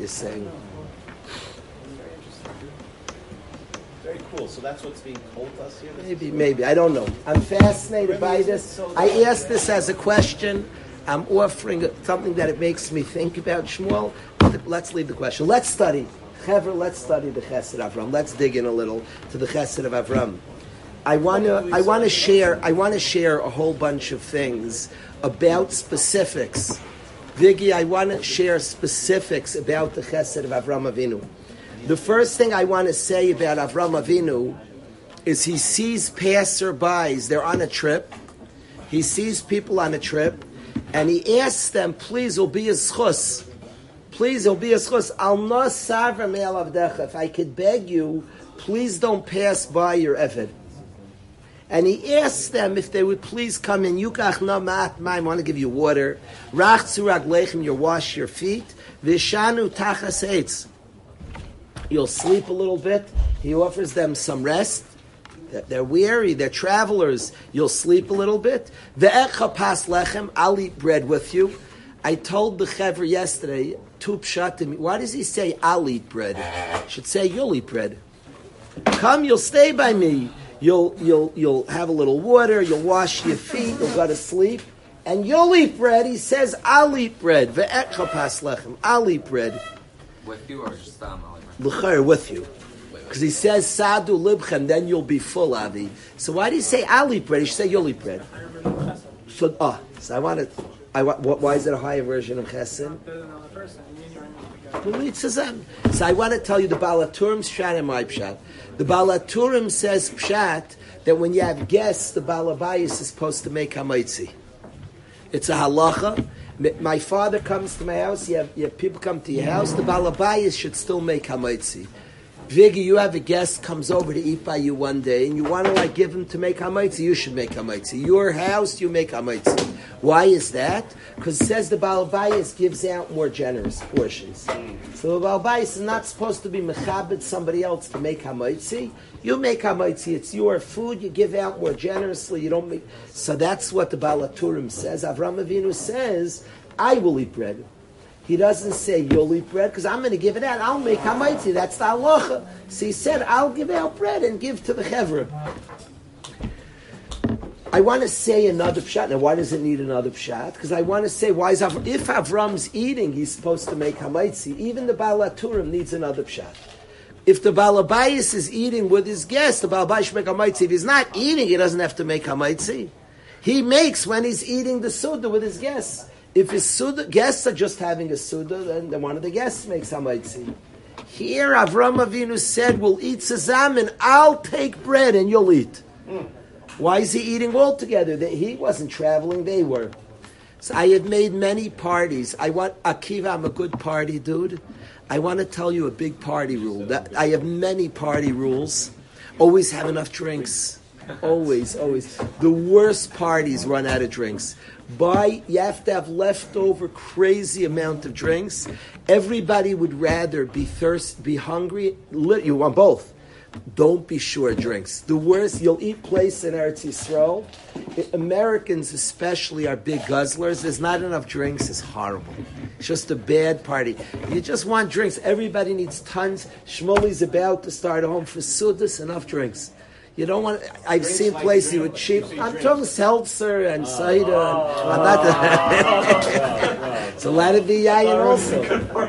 Very cool. So that's what's being told us here? Maybe. I don't know. I'm fascinated by this. I asked this as a question. I'm offering something that it makes me think about Shmuel. Let's leave the question. Let's study. Chaver, let's study the Chesed of Avram. Let's dig in a little to the Chesed of Avram. I want to share a whole bunch of things about specifics. Viggy, I want to share specifics about the Chesed of Avram Avinu. The first thing I want to say about Avram Avinu is he sees passerbys. They're on a trip. He sees people on a trip, and he asks them, "Please, it'll be a schus. Please, it'll be a schus. Al na savra me'al avdecha. If I could beg you, please don't pass by your eved." And he asks them if they would please come in. Yukach na ma'at ma'im. I want to give you water. Rachzu raglechem. You wash your feet. Vishanu tachas eitz. You'll sleep a little bit. He offers them some rest. They're weary. They're travelers. You'll sleep a little bit. Ve'echa pas lechem. I'll eat bread with you. I told the Chaver yesterday, tu pshatim. Why does he say, I'll eat bread? Should say, you'll eat bread. Come, you'll stay by me. You'll have a little water. You'll wash your feet. You'll go to sleep. And you'll eat bread. He says, I'll eat bread. Ve'echa pas lechem. I'll eat bread. With you or just L'chayr, with you. Because he says, Sadu libchem, then you'll be full, Avi. So why do you say, I'll eat bread? You should say, you'll eat bread. So why is it a higher version of Chesed? So I want to tell you the Baal HaTurim's Pshat and my Pshat. The Baal HaTurim says Pshat that when you have guests, the Baal HaBayis is supposed to make hamaitzi. It's a halacha. My father comes to my house, you have people come to your house, the Baal HaBayis should still make hamaitzi. Viggy, you have a guest comes over to eat by you one day, and you want to give him to make hamaitzi, you should make hamaitzi. Your house, you make hamaitzi. Why is that? Because it says the Baal HaBayis gives out more generous portions. So the Baal HaBayis is not supposed to be mechabed somebody else to make hamaitzi. You make hamaitzi, it's your food, you give out more generously, you don't make... So that's what the Baal HaTurim says. Avram Avinu says, I will eat bread. He doesn't say, you'll eat bread, because I'm going to give it out. I'll make hamaitzi. That's the halacha. So he said, I'll give out bread and give to the chevra. I want to say another pshat. Now, why does it need another pshat? Because I want to say, if Avram's eating, he's supposed to make hamaitzi. Even the Baal HaTurim needs another pshat. If the Baal HaBayis is eating with his guests, the Baal HaBayis should make hamaitzi. If he's not eating, he doesn't have to make hamaitzi. He makes when he's eating the suda with his guests. If his guests are just having a suda, then one of the guests makes hamaitzi. Here, Avram Avinu said, we'll eat sezam, I'll take bread and you'll eat. Why is he eating all together? He wasn't traveling, they were. So I had made many parties. Akiva, I'm a good party dude. I want to tell you a big party rule. I have many party rules. Always have enough drinks. Always. The worst parties run out of drinks. You have to have leftover crazy amount of drinks. Everybody would rather be hungry. You want both. Don't be short drinks. The worst, you'll eat place in Eretz Yisrael. Americans especially are big guzzlers. There's not enough drinks. It's horrible. It's just a bad party. You just want drinks. Everybody needs tons. Shmuley's about to start a home for Sudas, enough drinks. You don't want. I've seen places with cheap. I'm talking seltzer and cider. I'm not. It's a lot of the yayin also.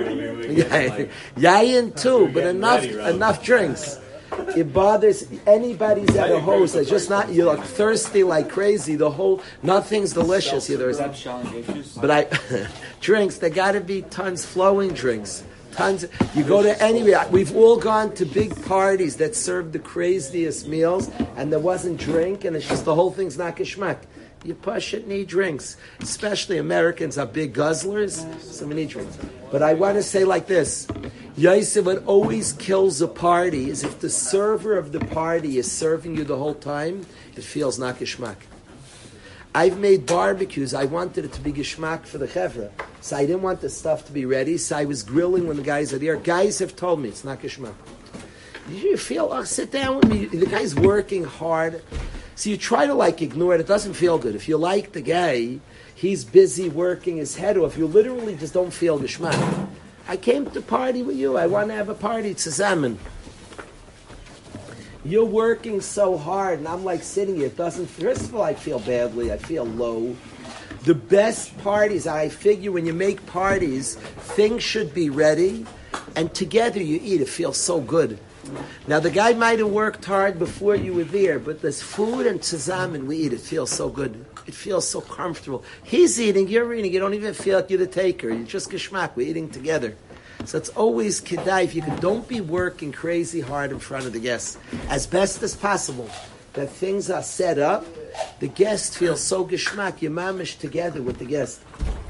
Yayin too, but enough drinks. It bothers anybody's at a host. It's just not. You're thirsty like crazy. Nothing's delicious either. But drinks. There got to be tons flowing drinks. You go to anywhere. We've all gone to big parties that served the craziest meals, and there wasn't drink, and it's just the whole thing's not geschmack. You push it, need drinks. Especially Americans are big guzzlers, so we need drinks. But I want to say like this. Yosef, what always kills a party is if the server of the party is serving you the whole time, it feels not geschmack. I've made barbecues. I wanted it to be geschmack for the chevra. So I didn't want the stuff to be ready. So I was grilling when the guys are there. Guys have told me it's not geschmack. You feel, sit down with me. The guy's working hard. So you try to like ignore it. It doesn't feel good. If you like the guy, he's busy working his head off. You literally just don't feel geschmack. I came to party with you. I want to have a party. Zusammen. You're working so hard, and I'm like sitting here. It doesn't. First of all, I feel badly. I feel low. The best parties, I figure, when you make parties, things should be ready, and together you eat. It feels so good. Now, the guy might have worked hard before you were there, but there's food and zusammen we eat. It feels so good. It feels so comfortable. He's eating, you're eating. You don't even feel like you're the taker. You're just geschmack. We're eating together. So it's always kedai. If you can, don't be working crazy hard in front of the guests. As best as possible, that things are set up, the guest feels so geschmack. You're mamish together with the guest.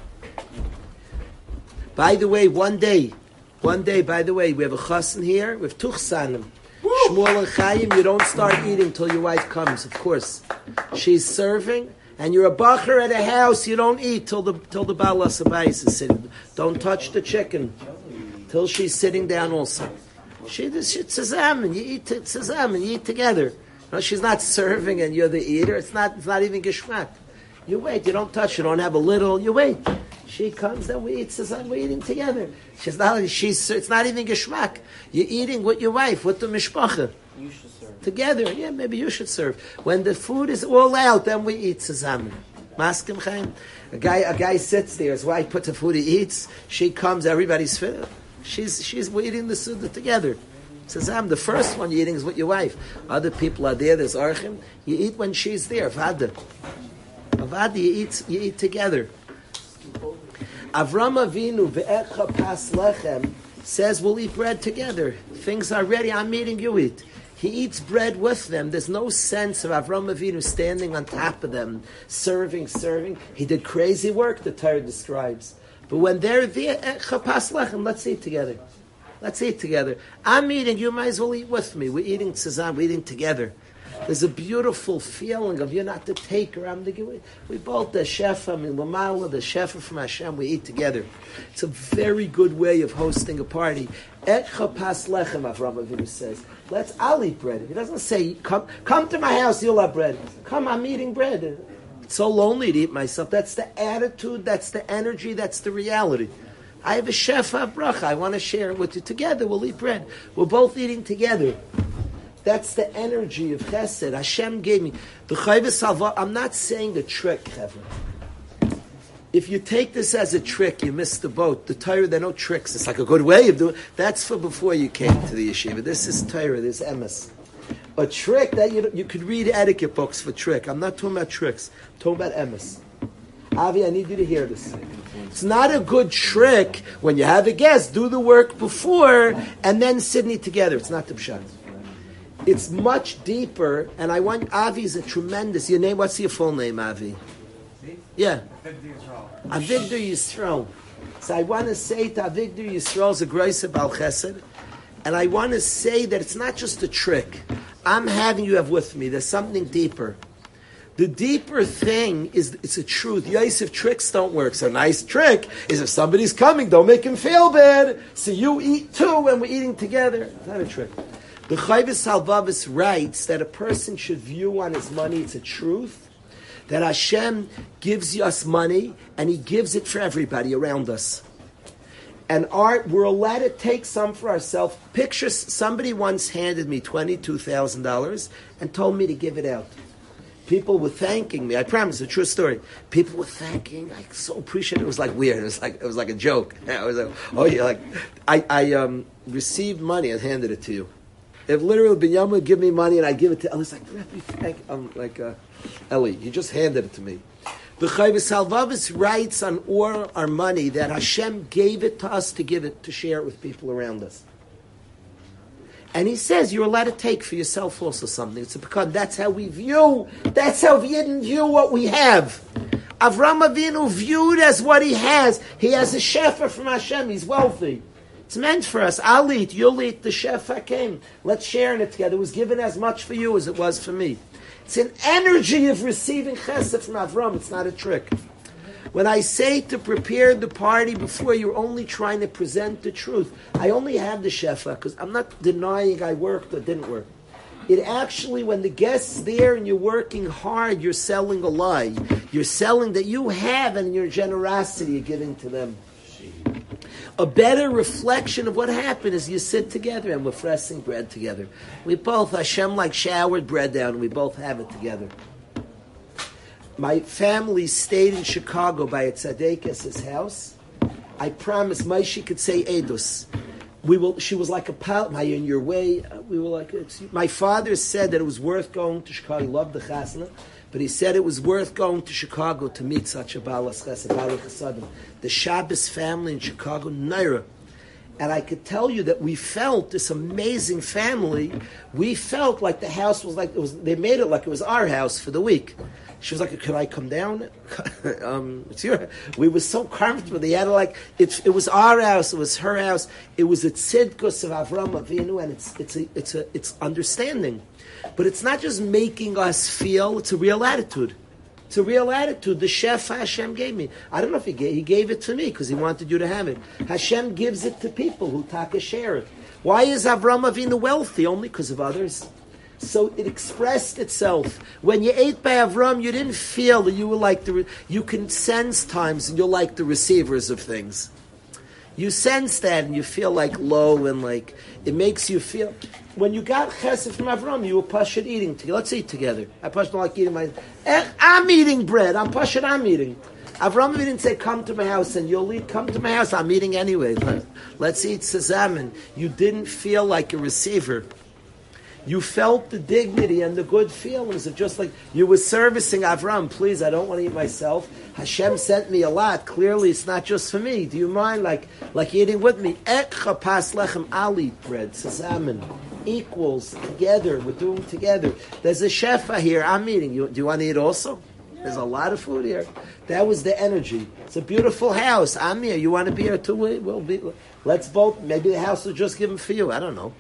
By the way, one day, by the way, we have a chassan here. We have two chassanim. Shmuel and Chaim, you don't start eating till your wife comes, of course. She's serving, and you're a bacher at a house, you don't eat till the Baal HaSabayis is sitting. Don't touch the chicken till she's sitting down also. She tzazamen, you eat tzazamen, you eat together. No, she's not serving and you're the eater. It's not even geschmack. You wait, you don't touch, you don't have a little, you wait. She comes, then we eat tzazamen, we're eating together. It's not even geschmack. You're eating with your wife, with the mishpacha. You should serve. Together, yeah, maybe you should serve. When the food is all out, then we eat tzazamen. Maskim Chaim. A guy sits there, his wife puts the food, he eats, she comes, everybody's fit. We're eating the suda together. Tzazamen, the first one you're eating is with your wife. Other people are there, there's archim. You eat when she's there, Avada, you eat together. Avram Avinu ve'echa pas lechem says we'll eat bread together. Things are ready, I'm eating, you eat. He eats bread with them. There's no sense of Avram Avinu standing on top of them, serving. He did crazy work, the Torah describes. But when they're there, echa pas lechem, let's eat together. I'm eating, you might as well eat with me. We're eating tzazam, we're eating together. There's a beautiful feeling of you're not the taker, I'm the giver. We both the shefa, Lamala, the shefa from Hashem, we eat together. It's a very good way of hosting a party. Etcha pas lechem, Avram Avinu says. I'll eat bread. He doesn't say, come to my house, you'll have bread. Come, I'm eating bread. It's so lonely to eat myself. That's the attitude, that's the energy, that's the reality. I have a shefa bracha. I want to share it with you. Together, we'll eat bread. We're both eating together. That's the energy of chesed. Hashem gave me. The chayvus salva, I'm not saying a trick, Chevra. If you take this as a trick, you miss the boat. The Torah, there are no tricks. It's like a good way of doing it. That's for before you came to the yeshiva. This is Torah, this is emes. A trick, that you could read etiquette books for trick. I'm not talking about tricks. I'm talking about emes. Avi, I need you to hear this. It's not a good trick when you have a guest, do the work before, and then Sydney together. It's not the pshat. It's much deeper, and I want, Avi is a tremendous, your name, what's your full name, Avi? Yeah. Avigdor Yisrael. So I want to say to Avigdor Yisrael is a grace of Baal Chesed, and I want to say that it's not just a trick. I'm having you have with me, there's something deeper. The deeper thing is, it's a truth. Yosef, tricks don't work. So a nice trick is if somebody's coming, don't make him feel bad. So you eat too, and we're eating together. It's not a trick. The Chayvus Halvavis writes that a person should view on his money, it's a truth, that Hashem gives us money, and He gives it for everybody around us. And we're allowed to take some for ourselves. Picture, somebody once handed me $22,000 and told me to give it out. People were thanking me. I promise, it's a true story. People were thanking. I so appreciate it. It was like weird. It was like a joke. I was like, oh yeah, I received money and handed it to you. If literally Binyamin would give me money and I give it to, I was like, I'm like Eli. He just handed it to me. The Chayvus Halvavis writes on all our money that Hashem gave it to us to give it, to share it with people around us. And he says you're allowed to take for yourself also something. It's because that's how we view. That's how Yidden view what we have. Avram Avinu viewed as what he has. He has a shefa from Hashem. He's wealthy. It's meant for us. I'll eat, you'll eat, the shefa came. Let's share in it together. It was given as much for you as it was for me. It's an energy of receiving chesed from Avram. It's not a trick. When I say to prepare the party before, you're only trying to present the truth. I only have the shefa because I'm not denying I worked or didn't work. It actually, when the guest's there and you're working hard, you're selling a lie. You're selling that you have, and your generosity you're giving to them. A better reflection of what happened is you sit together and we're pressing bread together. We both, Hashem showered bread down, and we both have it together. My family stayed in Chicago by a tzaddikus' house. I promised Maishi could say Edus. She was like a pal. Are you in your way? We were like. My father said that it was worth going to Chicago. He loved the chasna, but he said it was worth going to Chicago to meet such a balas chesed, baruch chasadim. The Shabbos family in Chicago, Naira. And I could tell you that we felt this amazing family. We felt like the house was like it was. They made it like it was our house for the week. She was like, "Could I come down?" We were so comfortable. They had it was our house. It was her house. It was a tzidkus of Avram Avinu, and it's understanding. But it's not just making us feel. It's a real attitude. It's a real attitude. The chef Hashem gave me. I don't know if he gave it to me because he wanted you to have it. Hashem gives it to people who taka share it. Why is Avram Avinu wealthy? Only because of others. So it expressed itself. When you ate by Avram, you didn't feel that you were like you can sense times and you're like the receivers of things. You sense that and you feel like low and like, it makes you feel. When you got chesed from Avram, you were pashut eating together. Let's eat together. I pashut don't like eating I'm eating bread. I'm eating. Avram didn't say, come to my house and you'll eat. Come to my house. I'm eating anyway. Let's eat sezamim. You didn't feel like a receiver. You felt the dignity and the good feelings of just like you were servicing Avram. Please, I don't want to eat myself. Hashem sent me a lot. Clearly, it's not just for me. Do you mind like eating with me? Ek chapas lechem, I'll eat bread. Sezamin. Equals together. We're doing together. There's a shefa here. I'm eating. Do you want to eat also? There's a lot of food here. That was the energy. It's a beautiful house. I'm here. You want to be here too? We'll be. Let's both. Maybe the house will just give them for you. I don't know.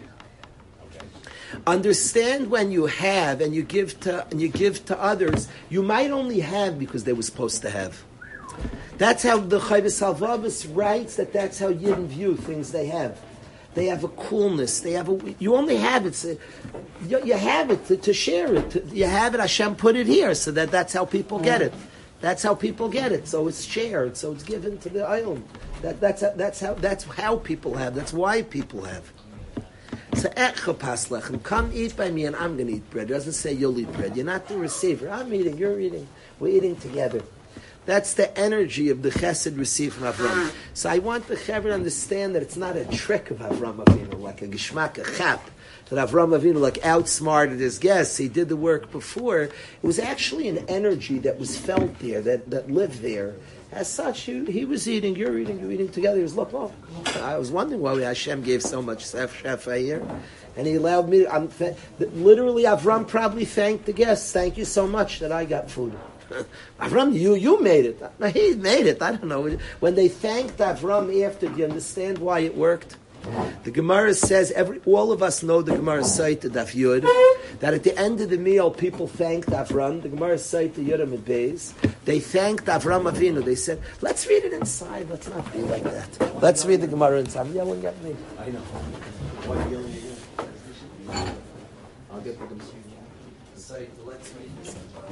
Understand when you have and you give to others, you might only have because they were supposed to have. That's how the Chovos HaLevavos writes that's how Yidden view things they have. They have a coolness. You only have it. You have it to share it. You have it. Hashem put it here, so that's how people get it. That's how people get it. So it's shared. So it's given to the island. That's how people have. That's why people have. So come eat by me and I'm going to eat bread. It doesn't say you'll eat bread. You're not the receiver. I'm eating, you're eating. We're eating together. That's the energy of the chesed received from Avram. So I want the Chaver to understand that it's not a trick of Avram Avinu, like a geshmak, a chap, that Avram Avinu outsmarted his guests. He did the work before. It was actually an energy that was felt there, that lived there. As such, he was eating, you're eating together. He was, look, I was wondering why Hashem gave so much shefa here. And he allowed me, literally Avram probably thanked the guests. Thank you so much that I got food. Avram, you made it. He made it. I don't know. When they thanked Avram after, do you understand why it worked? The Gemara says, all of us know the Gemara site to Daf Yud, that at the end of the meal, people thanked Avram. The Gemara site to Yudam and Beis. They thanked Avram Avinu. They said, let's read it inside. Let's not be like that. Let's read the Gemara inside. I'm yelling at me. I know. Why are you yelling again? I'll get the Site, let's read this.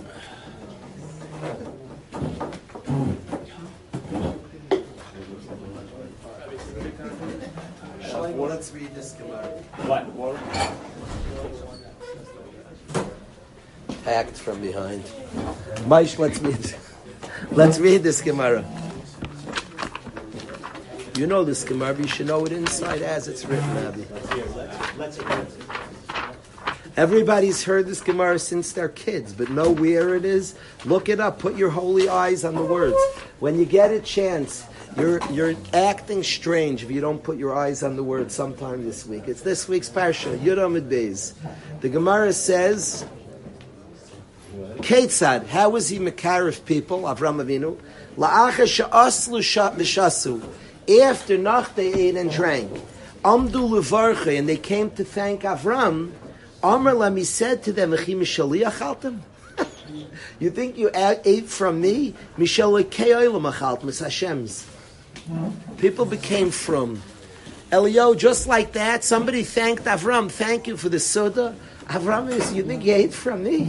Let's read this Gemara. What? Water? Hacked from behind. Maish, let's read this Gemara. You know this Gemara, but you should know it inside as it's written, Abby. Let's read it. Everybody's heard this Gemara since they're kids, but know where it is. Look it up. Put your holy eyes on the words. When you get a chance, you're acting strange if you don't put your eyes on the words sometime this week. It's this week's parsha, Yudam and Beis. The Gemara says, Ketzad, how was he Mekarif people, Avram Avinu? La'acha she'aslu l'shasu. After Nach, they ate and drank. Amdu levarche, and they came to thank Avram. Amar lam, he said to them, Echi mishaliach altem? You think you ate from me? Mishalei ke'olam achaltem, it's Hashem's. People became from. Eliyahu, just like that, somebody thanked Avram. Thank you for the soda. Avram is, you think you ate from me?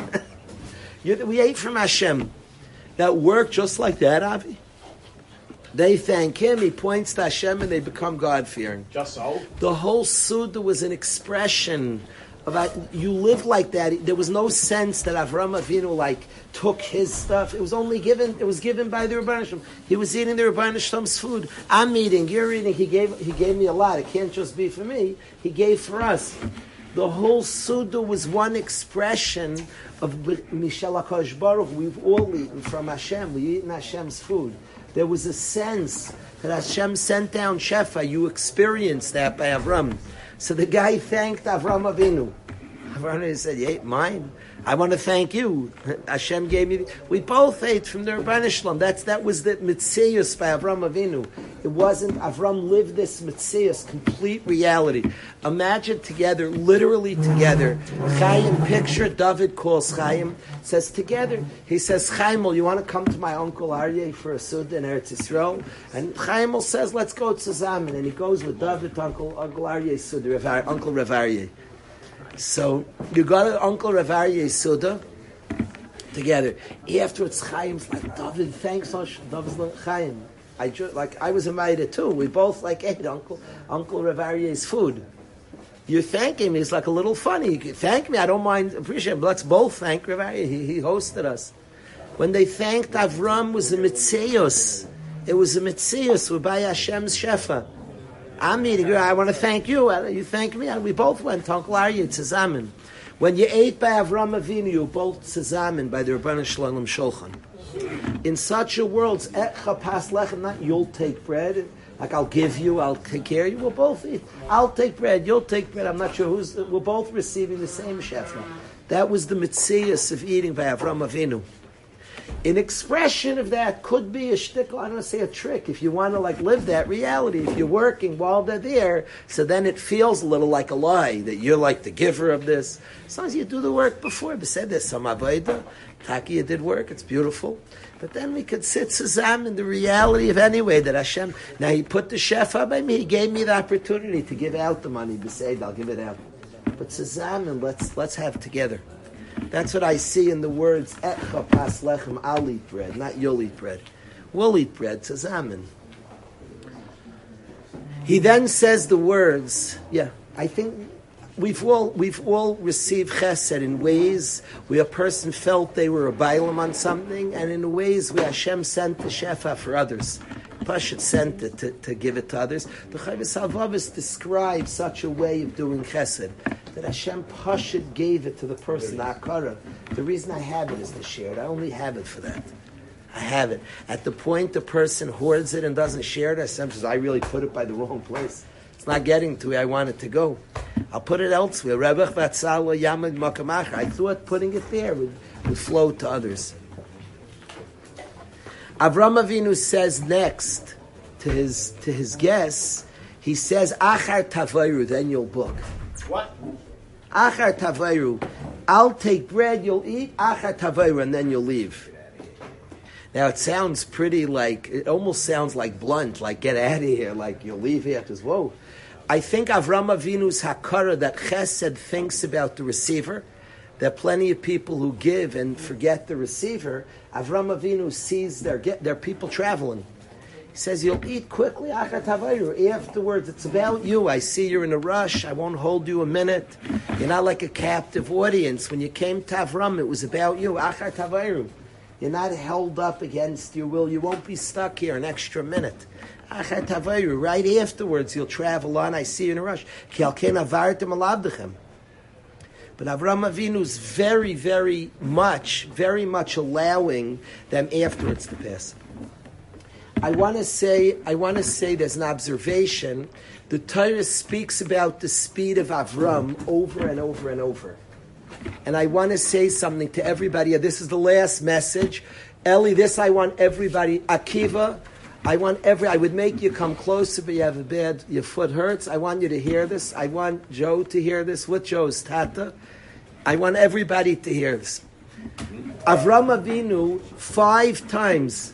We ate from Hashem. That worked just like that, Avi. They thank him, he points to Hashem, and they become God-fearing. Just so? The whole Suda was an expression of, you lived like that. There was no sense that Avram Avinu took his stuff. It was only given, it was given by the Rebbeinu Shalom. He was eating the Rebbeinu Shalom's food. I'm eating, you're eating. He gave me a lot. It can't just be for me. He gave for us. The whole Suda was one expression of Mishal HaKadosh Baruch. We've all eaten from Hashem. We eaten Hashem's food. There was a sense that Hashem sent down Shefa. You experienced that by Avram. So the guy thanked Avram Avinu. Avram Avinu said, you ate mine? I want to thank you. Hashem gave me. We both ate from the Rebbeinu Shalom. That was the Mitzias by Avram Avinu. It wasn't, Avram lived this Mitzias, complete reality. Imagine together, literally together. Chaim, picture, David calls Chaim, says together. He says, Chaimel, you want to come to my Uncle Aryeh for a Suda in Eretz Yisrael? And Chaimel says, let's go to Zamen. And he goes with David to Uncle Aryeh Suda, Uncle Rav Aryeh. So you got an Uncle Rav Aryeh Suda together. Afterwards, Chaim's like, David, thanks, David's like, Chaim. I was invited too. We both ate Uncle Rav Aryeh's food. You thank him. He's like a little funny. Thank me. I don't mind. Appreciate him. Let's both thank Rav Aryeh. He hosted us. When they thanked Avram, was a Mitzios. It was a Mitzios. We're by Hashem's Shefa. I'm eating. I want to thank you. You thank me. And we both went to Uncle Aryeh Tzazamen. When you ate by Avram Avinu, you both Tzazamen by the Rebbeinu Shalom Shulchan. In such a world, not you'll take bread. Like I'll give you, I'll take care of you. We'll both eat. I'll take bread. You'll take bread. I'm not sure who's. We're both receiving the same shefa. That was the mitzias of eating by Avram Avinu. An expression of that could be a shtickle, I don't want to say a trick. If you want to live that reality, if you're working while they're there, so then it feels a little like a lie, that you're like the giver of this. As long as you do the work before, said there's some avodah, Taki did work, it's beautiful. But then we could sit Sazam in the reality of anyway, that Hashem, now he put the shefa by me, he gave me the opportunity to give out the money, B'Seid, I'll give it out. But Sazam, and let's have together. That's what I see in the words, Etcha pas lechem, I'll eat bread, not you'll eat bread. We'll eat bread, Tzazamen. He then says the words, I think we've all received chesed in ways where a person felt they were a bailam on something, and in ways where Hashem sent the shefa for others. Pashat sent it to give it to others. The Chavis Havavis describes such a way of doing chesed, that Hashem Pashat gave it to the person, the Akara. The reason I have it is to share it. I only have it for that. I have it. At the point the person hoards it and doesn't share it, Hashem says, I really put it by the wrong place. It's not getting to where I want it to go. I'll put it elsewhere. I thought putting it there would flow to others. Avram Avinu says next to his guests, he says, Achar Tavayru, then you'll book. What? Achar Tavayru. I'll take bread, you'll eat, Achar Tavayru, and then you'll leave. Now it sounds pretty it almost sounds like blunt, like get out of here, like you'll leave here. Just, whoa. I think Avram Avinu's hakara, that chesed thinks about the receiver. There are plenty of people who give and forget the receiver. Avram Avinu sees their people traveling. He says, you'll eat quickly, achar tavayru. Afterwards, it's about you. I see you're in a rush. I won't hold you a minute. You're not like a captive audience. When you came to Avram, it was about you, achar tavayru. You're not held up against your will. You won't be stuck here an extra minute. Achar tavayru. Right afterwards, you'll travel on. I see you in a rush. Ki al ken avartem alabdechem. But Avram Avinu's very, very much allowing them afterwards to pass. I want to say there's an observation. The Torah speaks about the speed of Avram over and over and over. And I want to say something to everybody. This is the last message. Eli, this I want everybody. Akiva, I would make you come closer, but your foot hurts. I want you to hear this. I want Joe to hear this. What Joe's Tata? I want everybody to hear this. Avram Avinu, 5 times,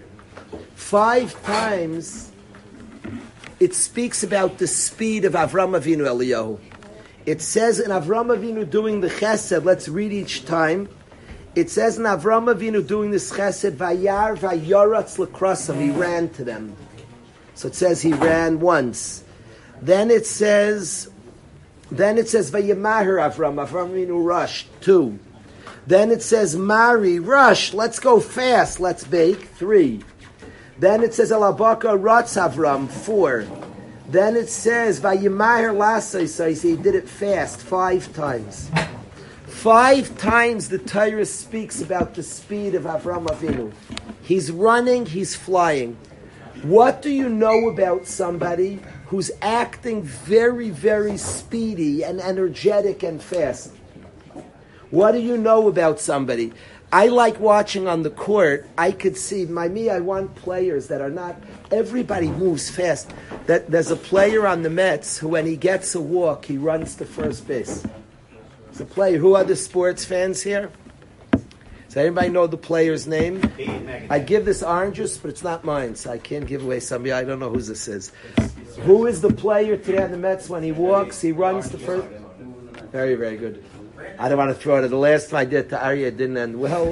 it speaks about the speed of Avram Avinu Eliyahu. It says in Avram Avinu doing the chesed, let's read each time. It says in Avram Avinu doing this chesed, Vayar Vayoratz L'Krosam, he ran to them. So it says he ran once. Then it says Vayimahir Avram Avinu rushed, 2. Then it says Mari, rush, let's go fast, let's bake, 3. Then it says Alabaka Ratz Avram, 4. Then it says Vayimahir Lasai, he did it fast, 5 times. 5 times the Torah speaks about the speed of Avram Avinu. He's running, he's flying. What do you know about somebody who's acting very, very speedy and energetic and fast? What do you know about somebody? I like watching on the court. I could see, I want players that are not, everybody moves fast. There's a player on the Mets who when he gets a walk, he runs to first base. It's a player. Who are the sports fans here? Does anybody know the player's name? I give this orange juice, but it's not mine, so I can't give away somebody. I don't know who this is. Who is the player today on the Mets when he walks, he runs to first? Very, very good. I don't want to throw it. The last time I did to Arya, it didn't end well.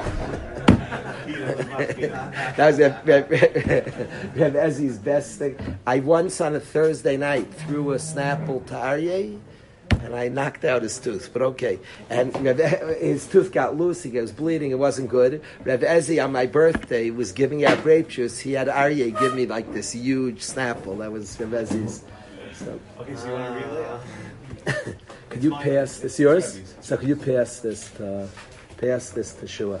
That was Reb Ezzy's best thing. I once on a Thursday night threw a Snapple to Arya, and I knocked out his tooth, but okay. And his tooth got loose, he was bleeding, it wasn't good. Reb Ezzy, on my birthday, was giving out grape juice. He had Aryeh give me like this huge Snapple. That was Reb Ezzy's. So. Okay, so you want to relay? Could you pass this? Yours? So could you pass this to Shua?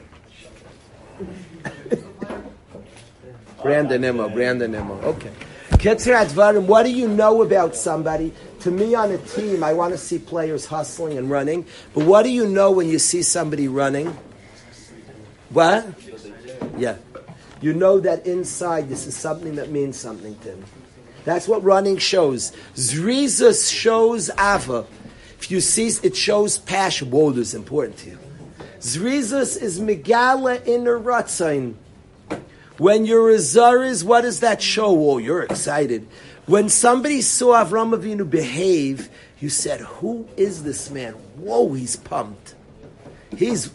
Brandon Immo. Okay. Ketzer Advarim, what do you know about somebody? To me, on a team, I want to see players hustling and running. But what do you know when you see somebody running? What? Yeah. You know that inside this is something that means something to him. That's what running shows. Zrizus shows Ava. If you see, it shows passion. Whoa, this is important to you. Zrizus is Megala inner Ratzain. When you're a Zariz, what does that show? Oh, you're excited. When somebody saw Avram Avinu behave, you said, who is this man? Whoa, he's pumped. He's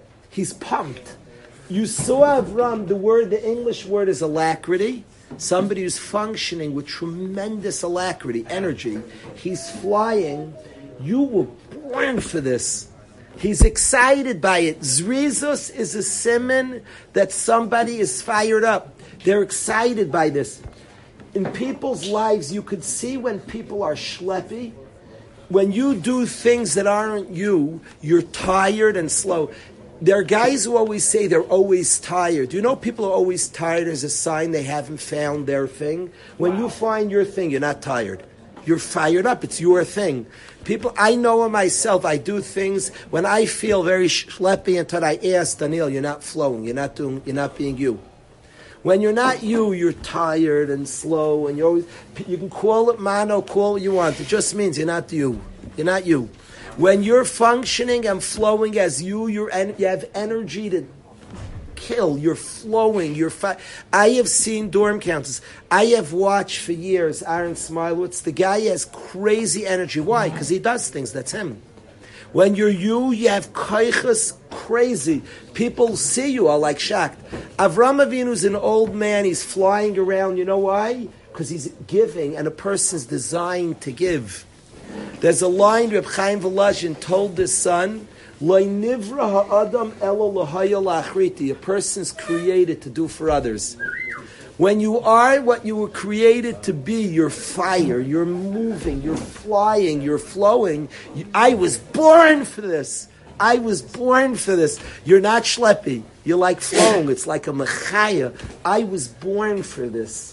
pumped. You saw Avram, the English word is alacrity. Somebody who's functioning with tremendous alacrity, energy. He's flying. You were born for this. He's excited by it. Zrizus is a siman that somebody is fired up. They're excited by this. In people's lives, you could see when people are schleppy. When you do things that aren't you, you're tired and slow. There are guys who always say they're always tired. Do you know people are always tired as a sign they haven't found their thing? When you find your thing, you're not tired. You're fired up. It's your thing. People, I know it myself. I do things when I feel very schleppy until I ask Daniel, you're not flowing. You're not being you. When you're not you, you're tired and slow, and you can call it mano, call what you want. It just means you're not you. You're not you. When you're functioning and flowing as you have energy to kill. You're flowing. I have seen dorm councils. I have watched for years Aaron Smilowitz. The guy has crazy energy. Why? Because he does things. That's him. When you're you have kaichas crazy. People see you are like shocked. Avram Avinu's an old man. He's flying around. You know why? Because he's giving, and a person's designed to give. There's a line Reb Chaim Volozhin told his son, Lo nivra ha'adam elo l'haya la'achriti. A person's created to do for others. When you are what you were created to be, you're fire, you're moving, you're flying, you're flowing. I was born for this. I was born for this. You're not schleppy. You're like flowing. It's like a mechaya. I was born for this.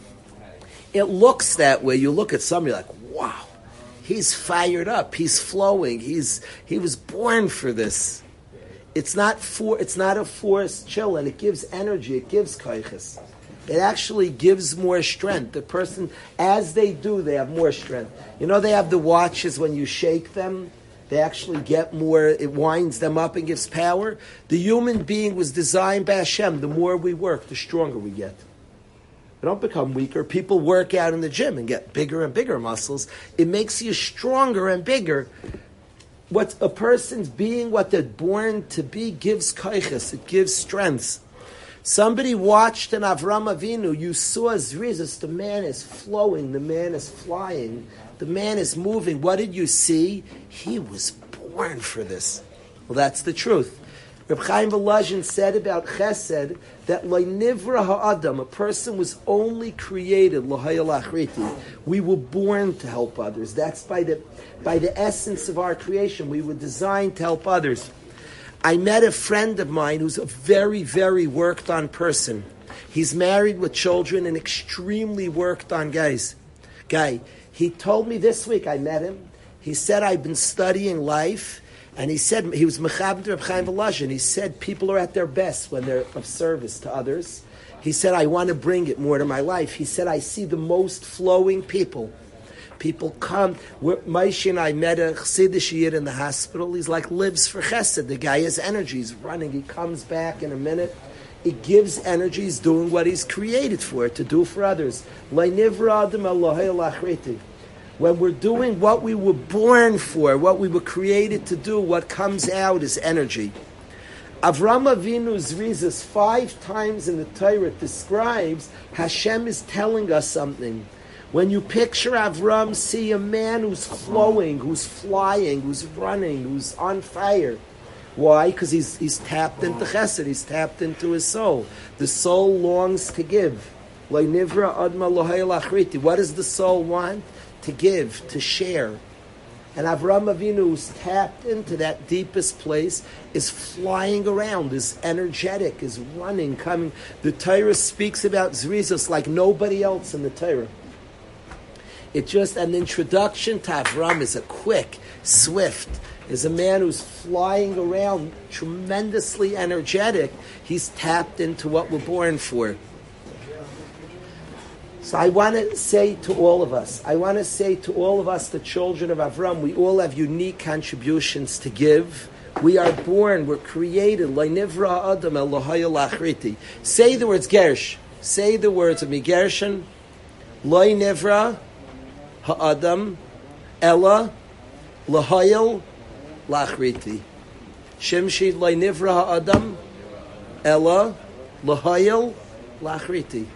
It looks that way. You look at somebody like, wow, he's fired up. He's flowing. He was born for this. It's not a forced chill, and it gives energy. It gives kaiches. It actually gives more strength. The person, as they do, they have more strength. You know, they have the watches when you shake them. They actually get more, it winds them up and gives power. The human being was designed by Hashem. The more we work, the stronger we get. We don't become weaker. People work out in the gym and get bigger and bigger muscles. It makes you stronger and bigger. What a person's being, what they're born to be, gives kaiches. It gives strength. Somebody watched an Avram Avinu. You saw Zrizas. The man is flowing. The man is flying. The man is moving. What did you see? He was born for this. Well, that's the truth. Reb Chaim Volozhin said about Chesed that Lo Nivra Ha'adam, a person was only created L'Hayel Achriti. We were born to help others. That's by the essence of our creation. We were designed to help others. I met a friend of mine who's a very, very worked on person. He's married with children and extremely worked on guy. He told me this week, I met him, he said, I've been studying life, and he said, he was Mechaber Reb Chaim Volozhin. He said, people are at their best when they're of service to others. He said, I want to bring it more to my life. He said, I see the most flowing people. People come. Moshe and I met a Chassidish Yid in the hospital. He's like lives for Chesed. The guy has energy. He's running. He comes back in a minute. He gives energy. He's doing what he's created for, to do for others. When we're doing what we were born for, what we were created to do, what comes out is energy. Avram Avinu's Zrizas 5 times in the Torah describes Hashem is telling us something. When you picture Avram, see a man who's flowing, who's flying, who's running, who's on fire. Why? Because he's tapped into Chesed, he's tapped into his soul. The soul longs to give. What does the soul want? To give, to share. And Avram Avinu, who's tapped into that deepest place, is flying around, is energetic, is running, coming. The Torah speaks about Zrizos like nobody else in the Torah. It just, an introduction to Avram is a quick, swift, is a man who's flying around, tremendously energetic. He's tapped into what we're born for. So I want to say to all of us, the children of Avram, we all have unique contributions to give. We are born, we're created. Say the words Gersh. Say the words of me. Gershin. Lo nivra ha'adam ella l'hayel lachriti. Shimshi lo nivra ha'adam ella l'hayel lachriti.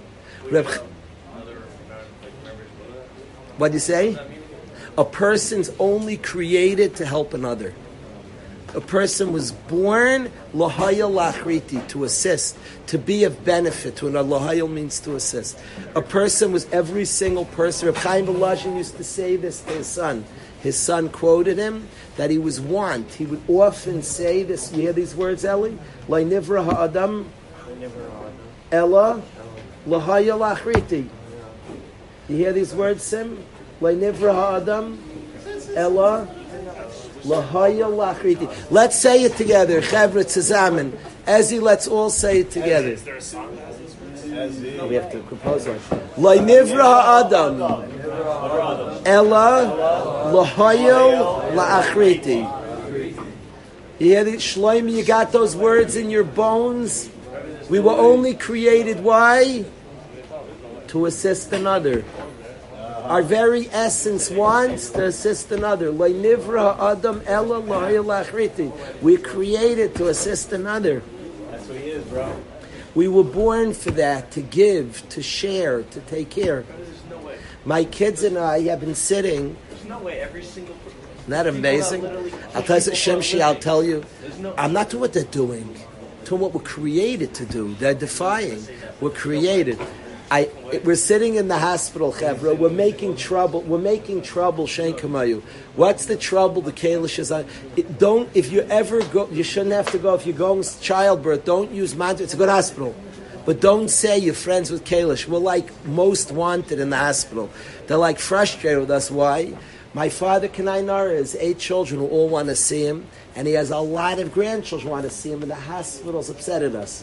What do you say? A person's only created to help another. A person was born lahayel lachriti, to assist, to be of benefit to another. Lahayel means to assist. A person was, every single person. Reb Chaim Volozhin used to say this to his son. His son quoted him that he was want. He would often say this. You hear these words, Eli? Lo nivra ha'adam ella lahayel lachriti. You hear these words, Sim? Lo nivra ha'adam ella lahayel lachriti. Let's say it together. Chevra tzazamen. Ezzy, let's all say it together. Is there a song that has these words? We have to compose one. Lo nivra ha'adam ella lahayel lachriti. You hear the Shlomi? You got those words in your bones? We were only created, why? To assist another. Our very essence wants to assist another. We're created to assist another. That's what he is, bro. We were born for that, to give, to share, to take care. My kids and I have been sitting. There's no way every single person. Isn't that amazing? I'll tell you, Shemshi, I'll tell you. I'm not doing what they're doing. I'm doing what we're created to do. They're defying. We're created. We're sitting in the hospital, Chevra. We're making trouble. Shein Kamayu. What's the trouble? The Kalish is on. If you ever go, you shouldn't have to go. If you're going childbirth, don't use mantra. It's a good hospital. But don't say you're friends with Kalish. We're like most wanted in the hospital. They're like frustrated with us. Why? My father, Kanai Nara, has 8 children who all want to see him. And he has a lot of grandchildren who want to see him. And the hospital's upset at us.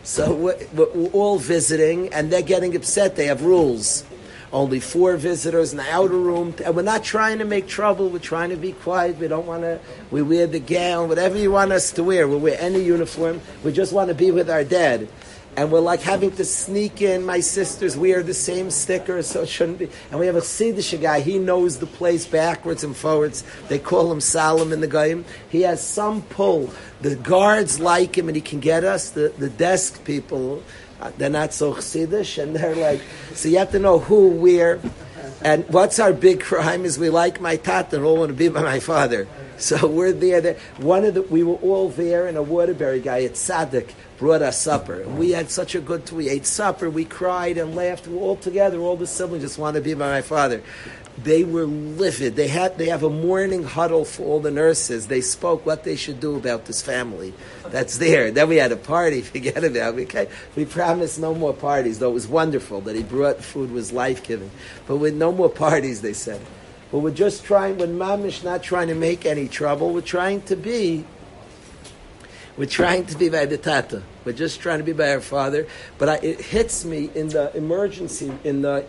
So we're all visiting, and they're getting upset. They have rules. Only 4 visitors in the outer room. And we're not trying to make trouble. We're trying to be quiet. We don't want to, we wear the gown, whatever you want us to wear. We'll wear any uniform. We just want to be with our dad. And we're like having to sneak in. My sisters wear the same sticker, so it shouldn't be. And we have a Chassidische guy. He knows the place backwards and forwards. They call him Solomon the Goyim. He has some pull. The guards like him, and he can get us. The desk people, they're not so Chassidish, and they're like, so you have to know who, where. And what's our big crime is we like my tata and all want to be by my father. So we're there. We were all there, and a Waterbury guy at Tzaddik brought us supper. And we had such a good, we ate supper, we cried and laughed. We were all together, all the siblings just wanted to be by my father. They were livid. They have a morning huddle for all the nurses. They spoke what they should do about this family that's there. Then we had a party, forget about it. Okay? We promised no more parties, though it was wonderful that he brought food, was life-giving. But with no more parties, they said. But we're just trying, when Mamish not trying to make any trouble, we're trying to be by the Tata. We're just trying to be by our father. But it hits me in the emergency, in the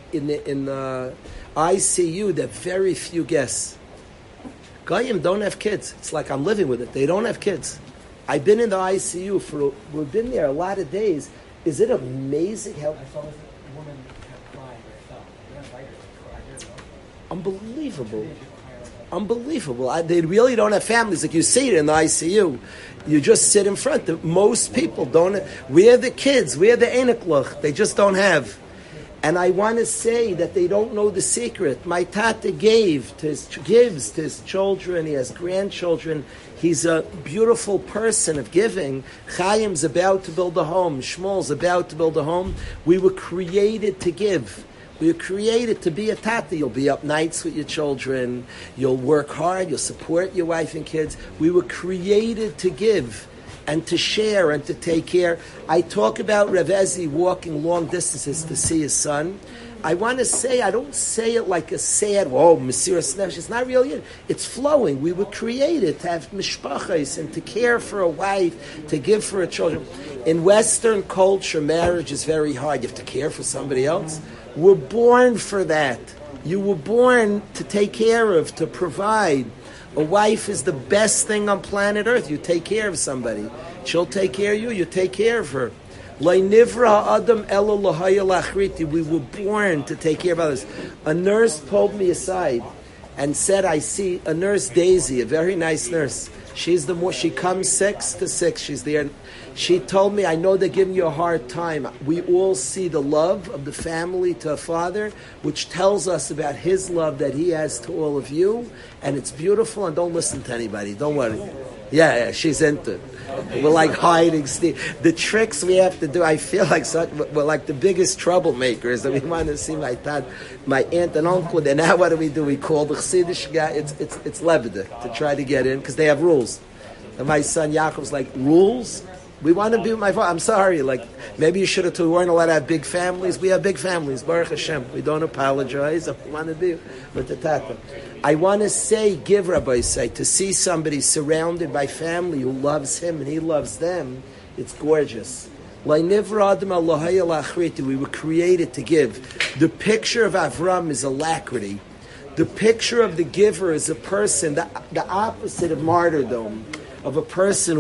ICU, that very few guests. Goyim don't have kids. It's like I'm living with it. They don't have kids. I've been in the ICU we've been there a lot of days. Is it amazing how... I saw this woman crying where I felt. They invited her to cry. Unbelievable. They really don't have families. Like you see it in the ICU. You just sit in front. Most people don't. We're the kids. We're the Enikluch. They just don't have. And I want to say that they don't know the secret. My tata gives to his children. He has grandchildren. He's a beautiful person of giving. Chaim's about to build a home. Shmuel's about to build a home. We were created to give. We were created to be a tata. You'll be up nights with your children. You'll work hard. You'll support your wife and kids. We were created to give and to share and to take care. I talk about Rav Ezi walking long distances to see his son. I want to say, I don't say it like a sad, Mesiras Nefesh. It's not really it. It's flowing. We were created to have mishpachos and to care for a wife, to give for a children. In Western culture, marriage is very hard. You have to care for somebody else. We're born for that. You were born to take care of, to provide. A wife is the best thing on planet Earth. You take care of somebody. She'll take care of you. You take care of her. We were born to take care of others. A nurse pulled me aside and said, I see a nurse, Daisy, a very nice nurse. She comes 6 to 6. She's there. She told me, I know they're giving you a hard time. We all see the love of the family to a father, which tells us about his love that he has to all of you. And it's beautiful, and don't listen to anybody. Don't worry. Yeah, she's into it. We're like hiding. The tricks we have to do, I feel like we're like the biggest troublemakers. That we want to see my aunt and uncle. And now what do? We call the Chassidish guy. It's Lebedek to try to get in because they have rules. And my son Yaakov's like, rules? We want to be with my father. I'm sorry. Like, maybe you should have told. We weren't allowed to have big families. We have big families. Baruch Hashem. We don't apologize. We want to be with the Tata. I want to say, give Rabbi say, to see somebody surrounded by family who loves him and he loves them, it's gorgeous. We were created to give. The picture of Avram is alacrity. The picture of the giver is a person, the opposite of martyrdom. Of a person,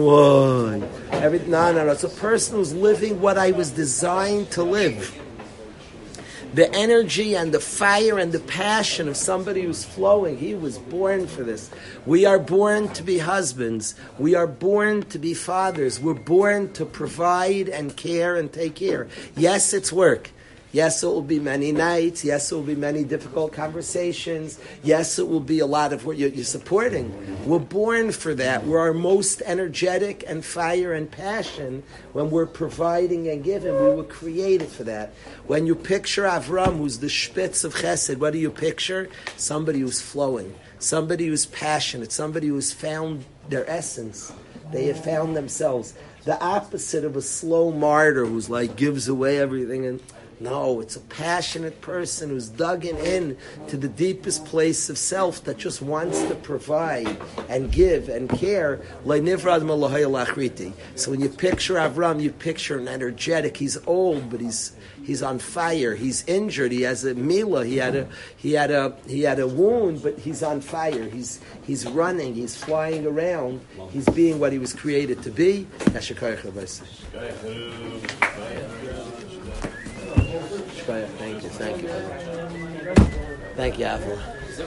it's a person who's living what I was designed to live. The energy and the fire and the passion of somebody who's flowing. He was born for this. We are born to be husbands. We are born to be fathers. We're born to provide and care and take care. Yes, it's work. Yes, it will be many nights. Yes, it will be many difficult conversations. Yes, it will be a lot of what you're supporting. We're born for that. We're our most energetic and fire and passion when we're providing and giving. We were created for that. When you picture Avram, who's the spitz of Chesed, what do you picture? Somebody who's flowing. Somebody who's passionate. Somebody who's found their essence. They have found themselves. The opposite of a slow martyr who's like gives away everything and No, it's a passionate person who's dug in to the deepest place of self that just wants to provide and give and care. So when you picture Avram, you picture an energetic. He's old, but he's on fire. He's injured. He has a mila. He had a wound, but he's on fire. He's running. He's flying around. He's being what he was created to be. Thank you, Avram.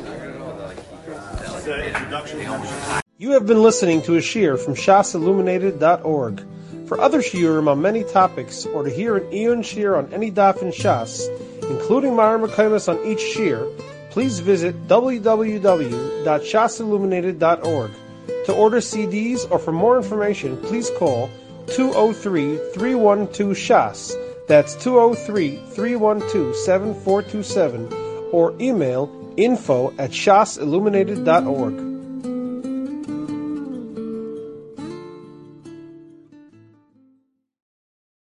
You have been listening to a shiur from shasilluminated.org. For other shiurim on many topics, or to hear an Iyun shiur on any daf in Shas, including Ma'ar Mekaymas on each shiur, please visit www.shasilluminated.org. To order CDs or for more information, please call 203-312-SHAS. That's 203-312-7427, or email info@shasilluminated.org.